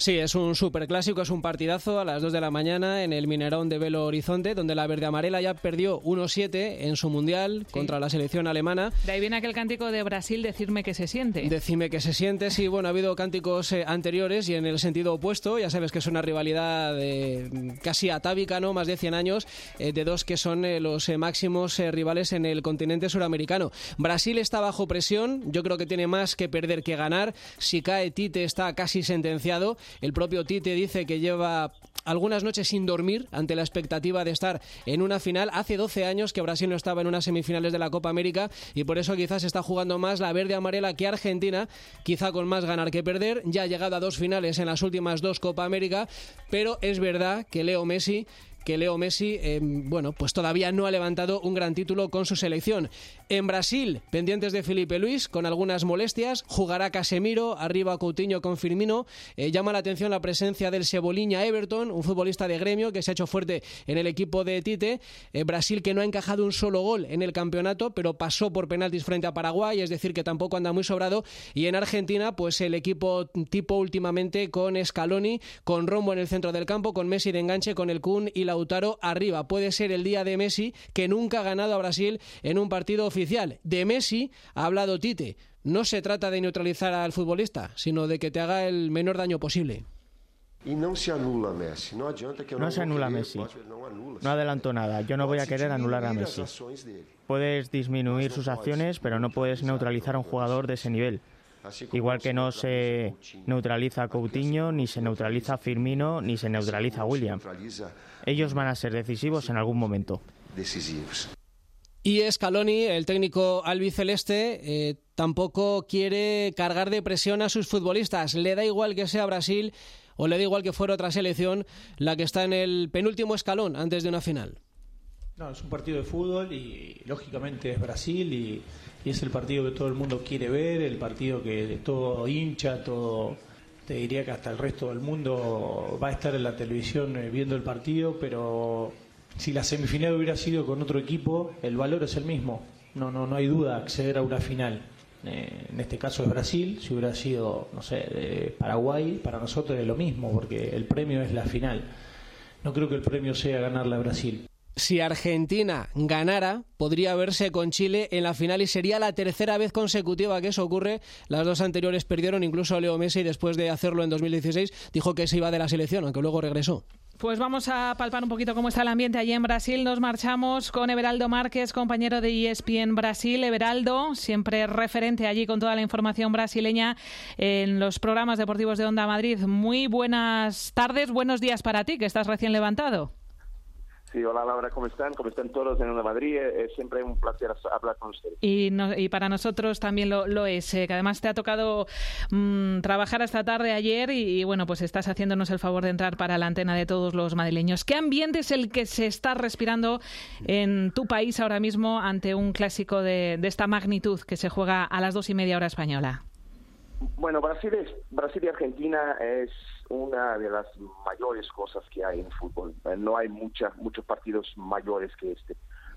Sí, es un superclásico, es un partidazo a las dos de la mañana en el Mineirão de Belo Horizonte, donde la verde amarela ya perdió uno siete en su mundial sí. contra la selección alemana. De ahí viene aquel cántico de Brasil, decirme que se siente. Decime que se siente, sí, bueno, ha habido cánticos eh, anteriores y en el sentido opuesto, ya sabes que es una rivalidad eh, casi atávica, ¿no? Más de cien años, eh, de dos que son eh, los eh, máximos eh, rivales en el continente suramericano. Brasil está bajo presión, yo creo que tiene más que perder que ganar. Si cae Tite está casi sentenciado. El propio Tite dice que lleva algunas noches sin dormir ante la expectativa de estar en una final. Hace doce años que Brasil no estaba en unas semifinales de la Copa América y por eso quizás está jugando más la verde amarela que Argentina, quizá con más ganar que perder. Ya ha llegado a dos finales en las últimas dos Copa América, pero es verdad que Leo Messi que Leo Messi, eh, bueno, pues todavía no ha levantado un gran título con su selección. En Brasil, pendientes de Felipe Luis, con algunas molestias, jugará Casemiro, arriba Coutinho con Firmino. Eh, llama la atención la presencia del Cebolinha Everton, un futbolista de Gremio que se ha hecho fuerte en el equipo de Tite. Eh, Brasil que no ha encajado un solo gol en el campeonato, pero pasó por penaltis frente a Paraguay, es decir, que tampoco anda muy sobrado. Y en Argentina, pues el equipo tipo últimamente con Scaloni, con Romo en el centro del campo, con Messi de enganche, con el Kun y Lautaro arriba. Puede ser el día de Messi, que nunca ha ganado a Brasil en un partido oficial. De Messi ha hablado Tite. No se trata de neutralizar al futbolista, sino de que te haga el menor daño posible. Y no se anula Messi. No, que no se anula Messi. No adelanto nada. Yo no voy a querer anular a Messi. Puedes disminuir sus acciones, pero no puedes neutralizar a un jugador de ese nivel. Igual que no se neutraliza a Coutinho, ni se neutraliza a Firmino, ni se neutraliza a William. Ellos van a ser decisivos en algún momento. Decisivos. Y Scaloni, el técnico albiceleste, eh, tampoco quiere cargar de presión a sus futbolistas. Le da igual que sea Brasil o le da igual que fuera otra selección la que está en el penúltimo escalón antes de una final. No, es un partido de fútbol y lógicamente es Brasil y, y es el partido que todo el mundo quiere ver, el partido que todo hincha, todo, te diría que hasta el resto del mundo va a estar en la televisión viendo el partido, pero si la semifinal hubiera sido con otro equipo, el valor es el mismo. No, no, no hay duda acceder a una final. Eh, en este caso es Brasil. Si hubiera sido, no sé, de Paraguay, para nosotros es lo mismo, porque el premio es la final. No creo que el premio sea ganarle a Brasil. Si Argentina ganara, podría verse con Chile en la final y sería la tercera vez consecutiva que eso ocurre. Las dos anteriores perdieron, incluso Leo Messi, después de hacerlo en dos mil dieciséis, dijo que se iba de la selección, aunque luego regresó. Pues vamos a palpar un poquito cómo está el ambiente allí en Brasil. Nos marchamos con Everaldo Márquez, compañero de E S P N Brasil. Everaldo, siempre referente allí con toda la información brasileña en los programas deportivos de Onda Madrid. Muy buenas tardes, buenos días para ti, que estás recién levantado. Sí, hola Laura, ¿cómo están? ¿Cómo están todos en Onda Madrid? Es siempre un placer hablar con ustedes. Y, no, y para nosotros también lo, lo es, eh, que además te ha tocado mmm, trabajar hasta tarde ayer y, y bueno, pues estás haciéndonos el favor de entrar para la antena de todos los madrileños. ¿Qué ambiente es el que se está respirando en tu país ahora mismo ante un clásico de, de esta magnitud que se juega a las dos y media hora española? Bueno, Brasil, es, Brasil y Argentina es una de las mayores cosas que hay en fútbol. No hay mucha, muchos partidos mayores que este.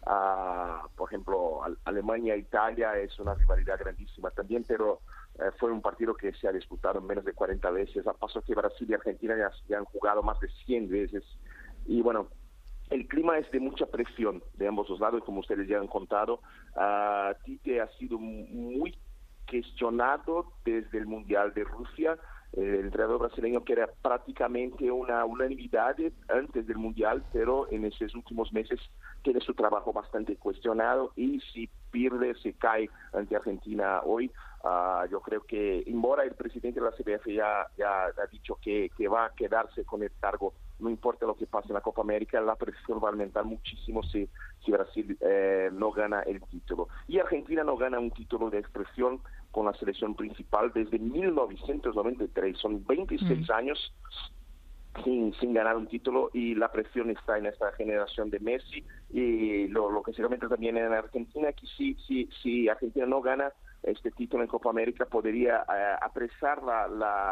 Uh, por ejemplo, Alemania-Italia es una rivalidad grandísima también, pero uh, fue un partido que se ha disputado menos de cuarenta veces. A paso que Brasil y Argentina ya, ya han jugado más de cien veces. Y bueno, el clima es de mucha presión de ambos los lados, como ustedes ya han contado. Uh, Tite ha sido muy cuestionado desde el Mundial de Rusia. El entrenador brasileño que era prácticamente una unanimidad antes del Mundial, pero en esos últimos meses tiene su trabajo bastante cuestionado y si pierde, se cae ante Argentina hoy. Uh, yo creo que, embora el presidente de la C B F ya, ya ha dicho que, que va a quedarse con el cargo, no importa lo que pase en la Copa América, la presión va a aumentar muchísimo si, si Brasil eh, no gana el título. Y Argentina no gana un título de expresión con la selección principal desde mil novecientos noventa y tres. Son veintiséis mm. años sin, sin ganar un título y la presión está en esta generación de Messi. Y lo, lo que se comenta también en Argentina, que si, si, si Argentina no gana este título en Copa América, podría eh, apresar la, la,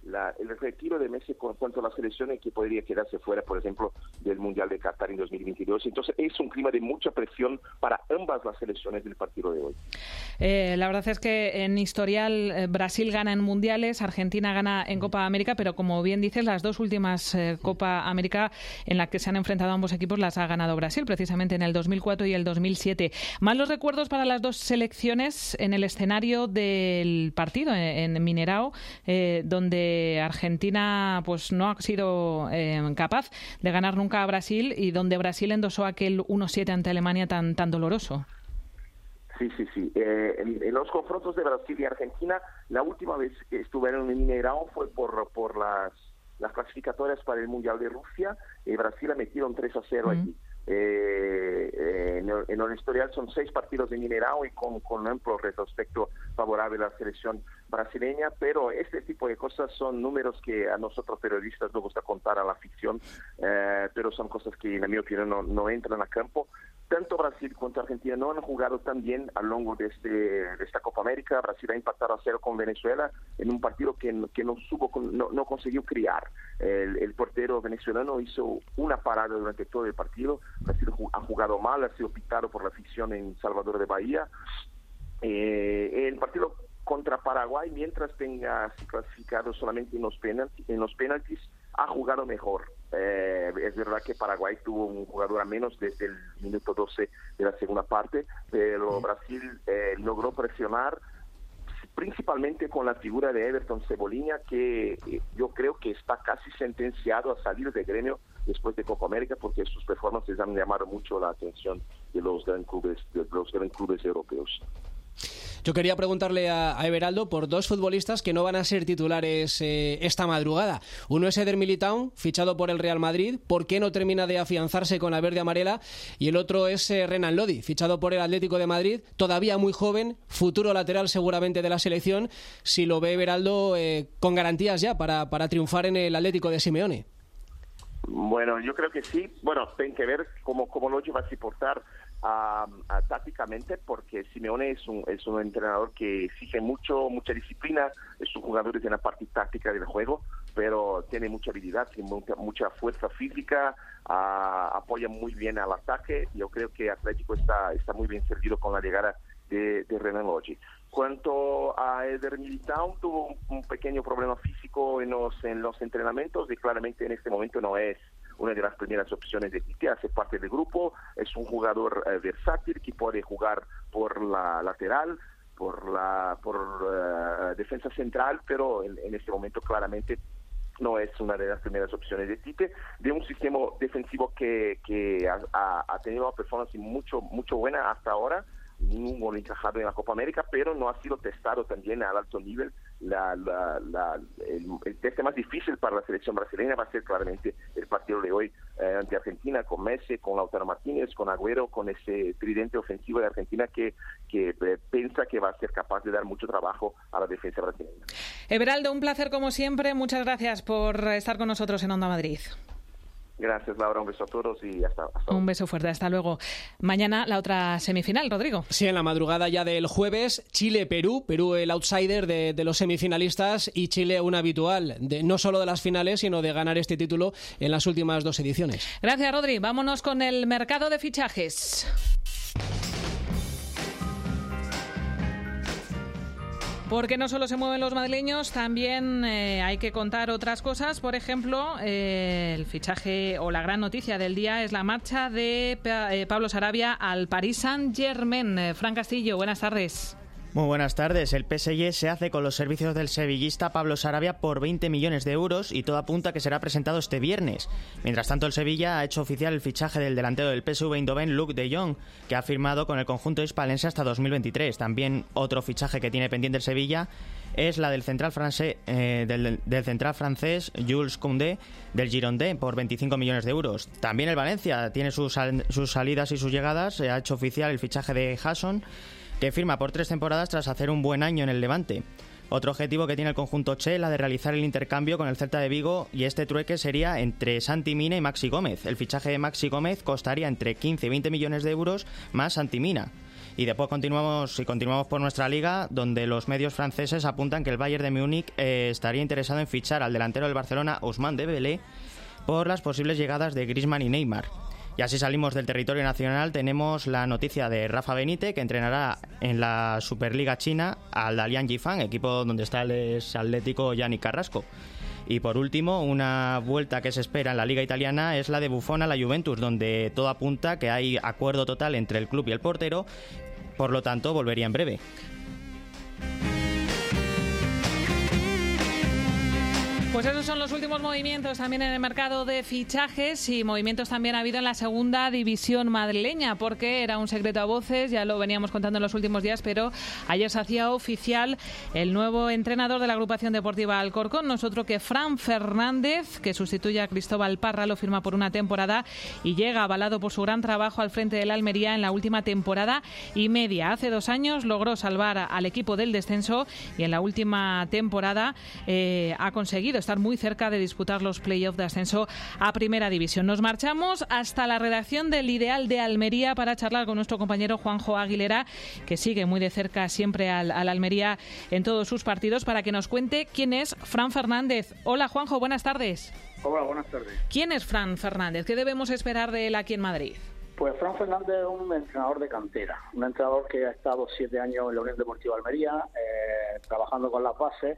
la, el retiro de Messi con cuanto a la selección y que podría quedarse fuera, por ejemplo, del Mundial de Qatar en dos mil veintidós. Entonces es un clima de mucha presión para ambas las selecciones del partido de hoy. Eh, la verdad es que en historial eh, Brasil gana en Mundiales, Argentina gana en Copa América, pero como bien dices, las dos últimas eh, Copa América en las que se han enfrentado ambos equipos las ha ganado Brasil, precisamente en el dos mil cuatro y el dos mil siete. Malos recuerdos para las dos selecciones en el escenario del partido, en, en Mineirão, eh, donde Argentina pues no ha sido eh, capaz de ganar nunca a Brasil y donde Brasil endosó aquel uno siete ante Alemania tan, tan doloroso. Sí, sí, sí. Eh, en, en los confrontos de Brasil y Argentina, la última vez que estuvieron en Mineirão fue por, por las, las clasificatorias para el Mundial de Rusia, y Brasil ha metido un tres a cero mm. allí. Eh, eh, en, el, en el historial son seis partidos de Mineirão y con, con un amplio retrospecto favorable a la selección brasileña, pero este tipo de cosas son números que a nosotros periodistas nos gusta contar a la ficción, eh, pero son cosas que en mi opinión no, no entran a campo. Tanto Brasil como Argentina no han jugado tan bien a lo largo de, este, de esta Copa América. Brasil ha empatado a cero con Venezuela en un partido que, que no, supo, no, no consiguió criar. El, el portero venezolano hizo una parada durante todo el partido. Brasil ha jugado mal, ha sido pitado por la afición en Salvador de Bahía. Eh, el partido contra Paraguay, mientras tenga clasificado solamente en los penaltis, en los penaltis ha jugado mejor. Eh, es verdad que Paraguay tuvo un jugador a menos desde el minuto doce de la segunda parte, pero Brasil eh, logró presionar principalmente con la figura de Everton Cebolinha, que eh, yo creo que está casi sentenciado a salir de gremio después de Copa América, porque sus performances han llamado mucho la atención de los grandes clubes, de los grandes clubes europeos. Yo quería preguntarle a, a Everaldo por dos futbolistas que no van a ser titulares eh, esta madrugada. Uno es Eder Militão, fichado por el Real Madrid. ¿Por qué no termina de afianzarse con la verde amarela? Y el otro es eh, Renan Lodi, fichado por el Atlético de Madrid, todavía muy joven, futuro lateral seguramente de la selección. Si lo ve Everaldo eh, con garantías ya para, para triunfar en el Atlético de Simeone. Bueno, yo creo que sí. Bueno, tienen que ver cómo, cómo Lodi va a soportar Uh, uh, tácticamente, porque Simeone es un, es un entrenador que exige mucho, mucha disciplina. Es un jugador en la parte táctica del juego, pero tiene mucha habilidad, tiene mucha, mucha fuerza física, uh, apoya muy bien al ataque. Yo creo que Atlético está, está muy bien servido con la llegada de, de Renan Lodi. Cuanto a Eder Militão, tuvo un, un pequeño problema físico en los, en los entrenamientos y claramente en este momento no es una de las primeras opciones de Tite, hace parte del grupo. Es un jugador eh, versátil que puede jugar por la lateral, por la por uh, defensa central, pero en, en este momento claramente no es una de las primeras opciones de Tite, de un sistema defensivo que, que ha, ha, ha tenido una performance mucho, mucho buena hasta ahora, ningún gol encajado en la Copa América, pero no ha sido testado también al alto nivel. La, la, la, el, el test más difícil para la selección brasileña va a ser claramente el partido de hoy eh, ante Argentina, con Messi, con Lautaro Martínez, con Agüero, con ese tridente ofensivo de Argentina que, que eh, piensa que va a ser capaz de dar mucho trabajo a la defensa brasileña. Everaldo, un placer como siempre. Muchas gracias por estar con nosotros en Onda Madrid. Gracias, Laura. Un beso a todos y hasta, hasta Un beso fuerte. Hasta luego. Mañana la otra semifinal, Rodrigo. Sí, en la madrugada ya del jueves, Chile-Perú. Perú el outsider de, de los semifinalistas y Chile un habitual, de, no solo de las finales, sino de ganar este título en las últimas dos ediciones. Gracias, Rodri. Vámonos con el mercado de fichajes. Porque no solo se mueven los madrileños, también eh, hay que contar otras cosas. Por ejemplo, eh, el fichaje o la gran noticia del día es la marcha de pa- eh, Pablo Sarabia al Paris Saint-Germain. Eh, Fran Castillo, buenas tardes. Muy buenas tardes. El P S G se hace con los servicios del sevillista Pablo Sarabia por veinte millones de euros y todo apunta a que será presentado este viernes. Mientras tanto, el Sevilla ha hecho oficial el fichaje del delantero del P S V Eindhoven, Luuk de Jong, que ha firmado con el conjunto hispalense hasta dos mil veintitrés. También otro fichaje que tiene pendiente el Sevilla es la del central francés, eh, del, del central francés Jules Koundé, del Girondins, por veinticinco millones de euros. También el Valencia tiene sus, sus salidas y sus llegadas. Se ha hecho oficial el fichaje de Hasson, que firma por tres temporadas tras hacer un buen año en el Levante. Otro objetivo que tiene el conjunto Che, la de realizar el intercambio con el Celta de Vigo, y este trueque sería entre Santi Mina y Maxi Gómez. El fichaje de Maxi Gómez costaría entre quince y veinte millones de euros más Santi Mina. Y después continuamos y continuamos por nuestra liga, donde los medios franceses apuntan que el Bayern de Múnich eh, estaría interesado en fichar al delantero del Barcelona, Ousmane Dembélé, por las posibles llegadas de Griezmann y Neymar. Y así salimos del territorio nacional. Tenemos la noticia de Rafa Benítez, que entrenará en la Superliga China al Dalian Yifan, equipo donde está el atlético Yannick Carrasco. Y por último, una vuelta que se espera en la Liga Italiana es la de Buffon a la Juventus, donde todo apunta que hay acuerdo total entre el club y el portero, por lo tanto volvería en breve. Pues esos son los últimos movimientos también en el mercado de fichajes, y movimientos también ha habido en la segunda división madrileña, porque era un secreto a voces, ya lo veníamos contando en los últimos días, pero ayer se hacía oficial el nuevo entrenador de la agrupación deportiva Alcorcón, no es otro que Fran Fernández, que sustituye a Cristóbal Parra, lo firma por una temporada y llega avalado por su gran trabajo al frente de la Almería en la última temporada y media. Hace dos años logró salvar al equipo del descenso y en la última temporada eh, ha conseguido estar muy cerca de disputar los playoffs de ascenso a Primera División. Nos marchamos hasta la redacción del Ideal de Almería para charlar con nuestro compañero Juanjo Aguilera, que sigue muy de cerca siempre al, al Almería en todos sus partidos, para que nos cuente quién es Fran Fernández. Hola Juanjo, buenas tardes. Hola, buenas tardes. ¿Quién es Fran Fernández? ¿Qué debemos esperar de él aquí en Madrid? Pues Fran Fernández es un entrenador de cantera, un entrenador que ha estado siete años en la Unión Deportiva Almería, eh, trabajando con las bases.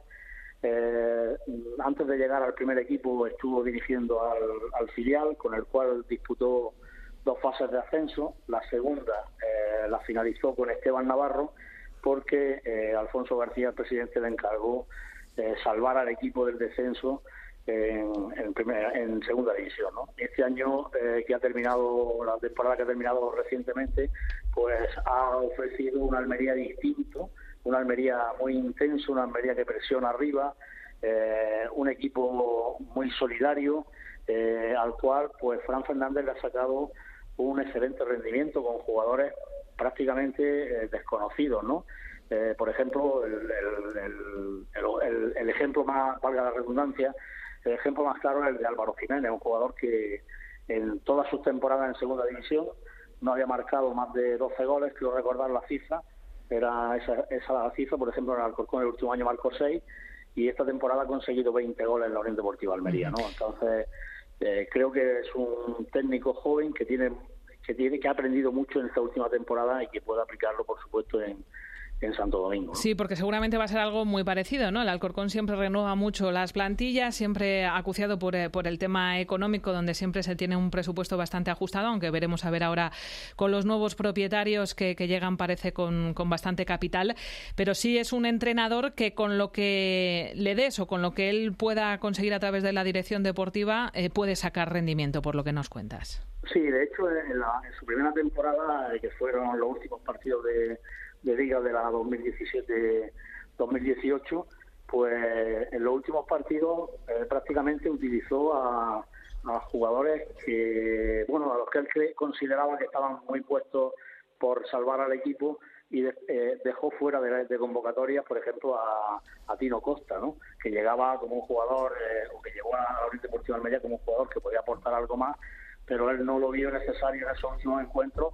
Eh, antes de llegar al primer equipo estuvo dirigiendo al, al filial, con el cual disputó dos fases de ascenso. La segunda eh, la finalizó con Esteban Navarro, porque eh, Alfonso García, el presidente, le encargó eh, salvar al equipo del descenso en, en, primera, en segunda división, ¿no? Este año eh, que ha terminado, la temporada que ha terminado recientemente, pues ha ofrecido una Almería distinto, una Almería muy intenso, una Almería que presiona arriba, eh, un equipo muy solidario, eh, al cual pues Fran Fernández le ha sacado un excelente rendimiento con jugadores prácticamente eh, desconocidos, ¿no? Eh, por ejemplo, el, el, el, el, el ejemplo más, valga la redundancia, el ejemplo más claro es el de Álvaro Jiménez, un jugador que en todas sus temporadas en segunda división no había marcado más de doce goles, quiero recordar la cifra. Era esa, esa cifra, por ejemplo, en el Alcorcón el último año marcó seis, y esta temporada ha conseguido veinte goles en la Unión Deportiva Almería, ¿no? Entonces, eh, creo que es un técnico joven que tiene, que tiene que ha aprendido mucho en esta última temporada y que puede aplicarlo, por supuesto, en, en Santo Domingo, ¿no? Sí, porque seguramente va a ser algo muy parecido, ¿no? El Alcorcón siempre renueva mucho las plantillas, siempre acuciado por, por el tema económico, donde siempre se tiene un presupuesto bastante ajustado, aunque veremos a ver ahora con los nuevos propietarios que, que llegan, parece con, con bastante capital, pero sí es un entrenador que con lo que le des o con lo que él pueda conseguir a través de la dirección deportiva eh, puede sacar rendimiento, por lo que nos cuentas. Sí, de hecho, en, la, en su primera temporada, que fueron los últimos partidos de de Liga de la dos mil diecisiete dos mil dieciocho, pues en los últimos partidos eh, prácticamente utilizó a, a jugadores que, bueno, a los que él cre- consideraba que estaban muy puestos por salvar al equipo, y de, eh, dejó fuera de, de convocatorias, por ejemplo, a, a Tino Costa, ¿no? Que llegaba como un jugador, eh, o que llegó a la Unión Deportiva Almería como un jugador que podía aportar algo más, pero él no lo vio necesario en esos últimos encuentros,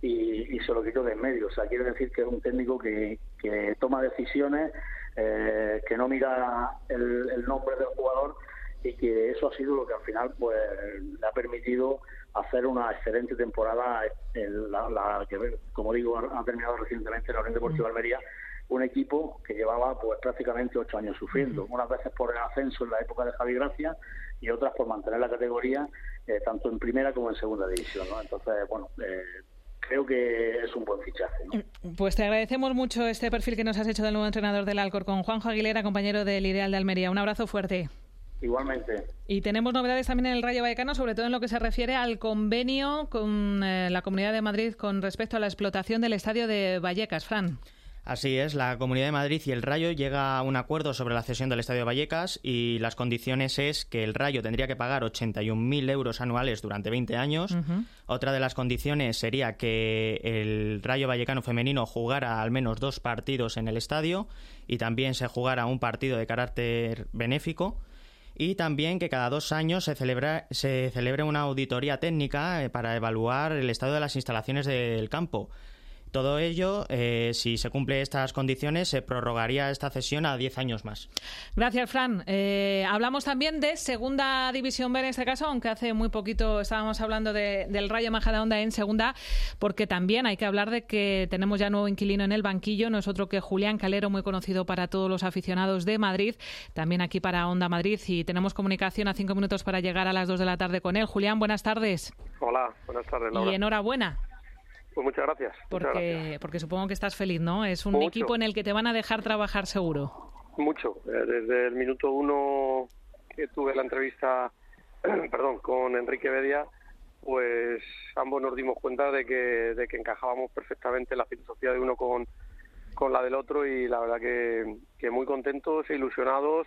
Y, y se lo quitó de en medio. O sea, quiere decir que es un técnico que, que toma decisiones, eh, que no mira el, el nombre del jugador, y que eso ha sido lo que al final pues le ha permitido hacer una excelente temporada en la, la que, como digo, ha terminado recientemente en la Unión Deportiva Almería, un equipo que llevaba pues prácticamente ocho años sufriendo, uh-huh. unas veces por el ascenso en la época de Javi Gracia y otras por mantener la categoría eh, tanto en primera como en segunda división, ¿no? Entonces, bueno, eh, creo que es un buen fichaje, ¿no? Pues te agradecemos mucho este perfil que nos has hecho del nuevo entrenador del Alcorcón, Juanjo Aguilera, compañero del Ideal de Almería. Un abrazo fuerte. Igualmente. Y tenemos novedades también en el Rayo Vallecano, sobre todo en lo que se refiere al convenio con eh, la Comunidad de Madrid con respecto a la explotación del estadio de Vallecas. Fran. Así es, la Comunidad de Madrid y el Rayo llega a un acuerdo sobre la cesión del Estadio de Vallecas, y las condiciones es que el Rayo tendría que pagar ochenta y un mil euros anuales durante veinte años. Uh-huh. Otra de las condiciones sería que el Rayo Vallecano femenino jugara al menos dos partidos en el estadio, y también se jugara un partido de carácter benéfico, y también que cada dos años se, celebra, se celebre una auditoría técnica para evaluar el estado de las instalaciones del campo. Todo ello, eh, si se cumplen estas condiciones, se prorrogaría esta cesión a diez años más. Gracias, Fran. Eh, hablamos también de Segunda División B en este caso, aunque hace muy poquito estábamos hablando de, del Rayo Majadahonda en Segunda, porque también hay que hablar de que tenemos ya nuevo inquilino en el banquillo, no es otro que Julián Calero, muy conocido para todos los aficionados de Madrid, también aquí para Onda Madrid, y tenemos comunicación a cinco minutos para llegar a las dos de la tarde con él. Julián, buenas tardes. Hola, buenas tardes, Laura. Y enhorabuena. Pues muchas gracias. Porque, muchas gracias. porque supongo que estás feliz, ¿no? Es un Mucho. equipo en el que te van a dejar trabajar seguro. Mucho. Desde el minuto uno que tuve la entrevista perdón, con Enrique Bedia, pues ambos nos dimos cuenta de que, de que encajábamos perfectamente la filosofía de uno con, con la del otro, y la verdad que, que muy contentos e ilusionados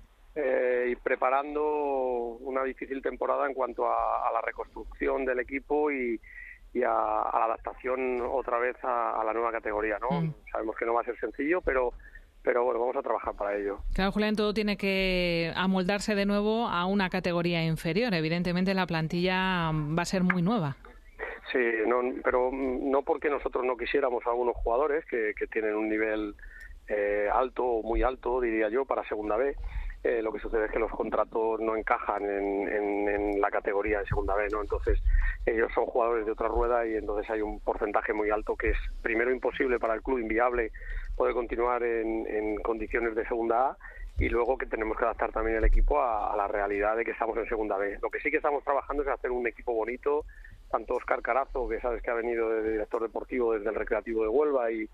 eh, y preparando una difícil temporada en cuanto a, a la reconstrucción del equipo y y a, a la adaptación otra vez a, a la nueva categoría, ¿no? Mm. Sabemos que no va a ser sencillo, pero pero bueno, vamos a trabajar para ello. Claro, Julián, todo tiene que amoldarse de nuevo a una categoría inferior. Evidentemente la plantilla va a ser muy nueva. Sí, no, pero no porque nosotros no quisiéramos a algunos jugadores que, que tienen un nivel eh, alto, muy alto, diría yo, para Segunda B. Eh, lo que sucede es que los contratos no encajan en, en, en la categoría de Segunda B, ¿no? Entonces ellos son jugadores de otra rueda, y entonces hay un porcentaje muy alto que es primero imposible para el club, inviable poder continuar en, en condiciones de Segunda A, y luego que tenemos que adaptar también el equipo a, a la realidad de que estamos en Segunda B. Lo que sí que estamos trabajando es hacer un equipo bonito, tanto Óscar Carazo, que sabes que ha venido de director deportivo desde el Recreativo de Huelva, y,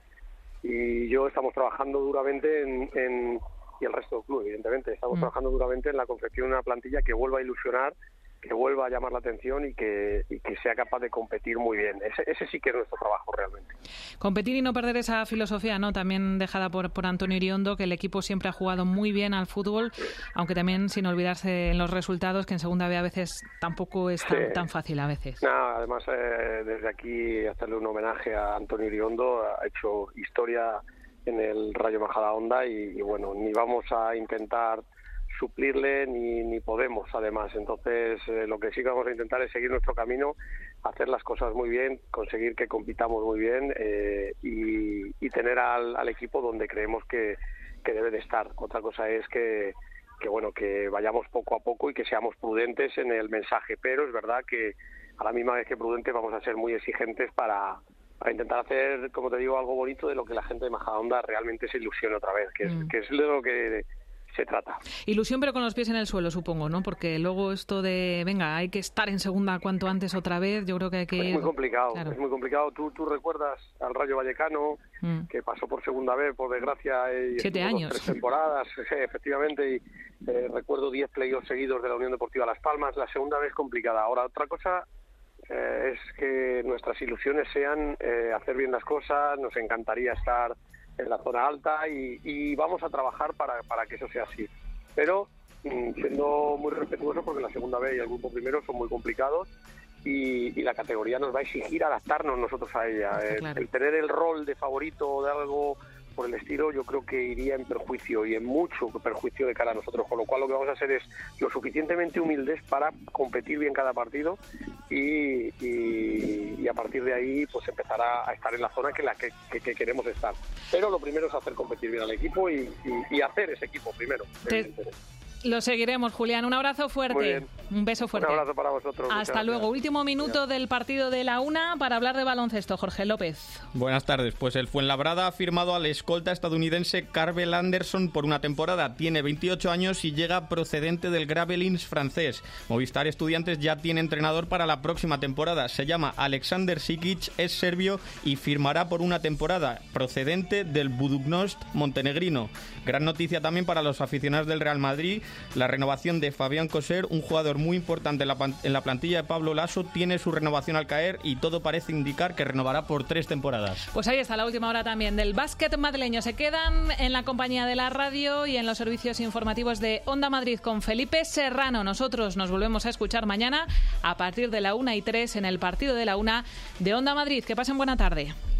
y yo estamos trabajando duramente en... en y el resto del club, evidentemente. Estamos mm. trabajando duramente en la confección de una plantilla que vuelva a ilusionar, que vuelva a llamar la atención y que, y que sea capaz de competir muy bien. Ese, ese sí que es nuestro trabajo realmente. Competir y no perder esa filosofía, ¿no? También dejada por, por Antonio Iriondo, que el equipo siempre ha jugado muy bien al fútbol, aunque también sin olvidarse en los resultados, que en Segunda B a veces tampoco es tan, sí. tan fácil a veces. No, además, eh, desde aquí hacerle un homenaje a Antonio Iriondo, ha hecho historia en el Rayo Majadahonda, y, y bueno, ni vamos a intentar suplirle ni, ni podemos, además. Entonces, eh, lo que sí que vamos a intentar es seguir nuestro camino, hacer las cosas muy bien, conseguir que compitamos muy bien eh, y, y tener al, al equipo donde creemos que, que debe de estar. Otra cosa es que, que, bueno, que vayamos poco a poco y que seamos prudentes en el mensaje, pero es verdad que a la misma vez que prudentes vamos a ser muy exigentes para... para intentar hacer, como te digo, algo bonito de lo que la gente de Majadahonda realmente se ilusione otra vez, que es, mm. que es de lo que se trata. Ilusión, pero con los pies en el suelo, supongo, ¿no? Porque luego esto de, venga, hay que estar en Segunda cuanto antes otra vez, yo creo que hay que... Es muy complicado, claro. es muy complicado. Tú, tú recuerdas al Rayo Vallecano, mm. que pasó por Segunda B, por desgracia, y siete años. Tres temporadas, sí, efectivamente, y eh, recuerdo diez playoffs seguidos de la Unión Deportiva Las Palmas. La Segunda B es complicada. Ahora, otra cosa... Eh, es que nuestras ilusiones sean eh, hacer bien las cosas. Nos encantaría estar en la zona alta y, y vamos a trabajar para, para que eso sea así, pero mm, siendo muy respetuosos, porque la Segunda B y el grupo primero son muy complicados y, y la categoría nos va a exigir adaptarnos nosotros a ella. El, claro. el tener el rol de favorito o de algo por el estilo, yo creo que iría en perjuicio y en mucho perjuicio de cara a nosotros, con lo cual lo que vamos a hacer es lo suficientemente humildes para competir bien cada partido y, y, y a partir de ahí pues empezar a, a estar en la zona que la que, que, que queremos estar. Pero lo primero es hacer competir bien al equipo y, y, y hacer ese equipo primero. Te... Lo seguiremos, Julián. Un abrazo fuerte. Un beso fuerte. Un abrazo para vosotros. Hasta luego. Último minuto del partido de la una para hablar de baloncesto. Jorge López. Buenas tardes. Pues el Fuenlabrada ha firmado al escolta estadounidense Carvel Anderson por una temporada. Tiene veintiocho años y llega procedente del Gravelines francés. Movistar Estudiantes ya tiene entrenador para la próxima temporada. Se llama Alexander Sikic, es serbio y firmará por una temporada, procedente del Budućnost montenegrino. Gran noticia también para los aficionados del Real Madrid. La renovación de Fabián Coser, un jugador muy importante en la, en la plantilla de Pablo Lasso, tiene su renovación al caer y todo parece indicar que renovará por tres temporadas. Pues ahí está la última hora también del básquet madrileño. Se quedan en la compañía de la radio y en los servicios informativos de Onda Madrid con Felipe Serrano. Nosotros nos volvemos a escuchar mañana a partir de la una y tres en el partido de la una de Onda Madrid. Que pasen buena tarde.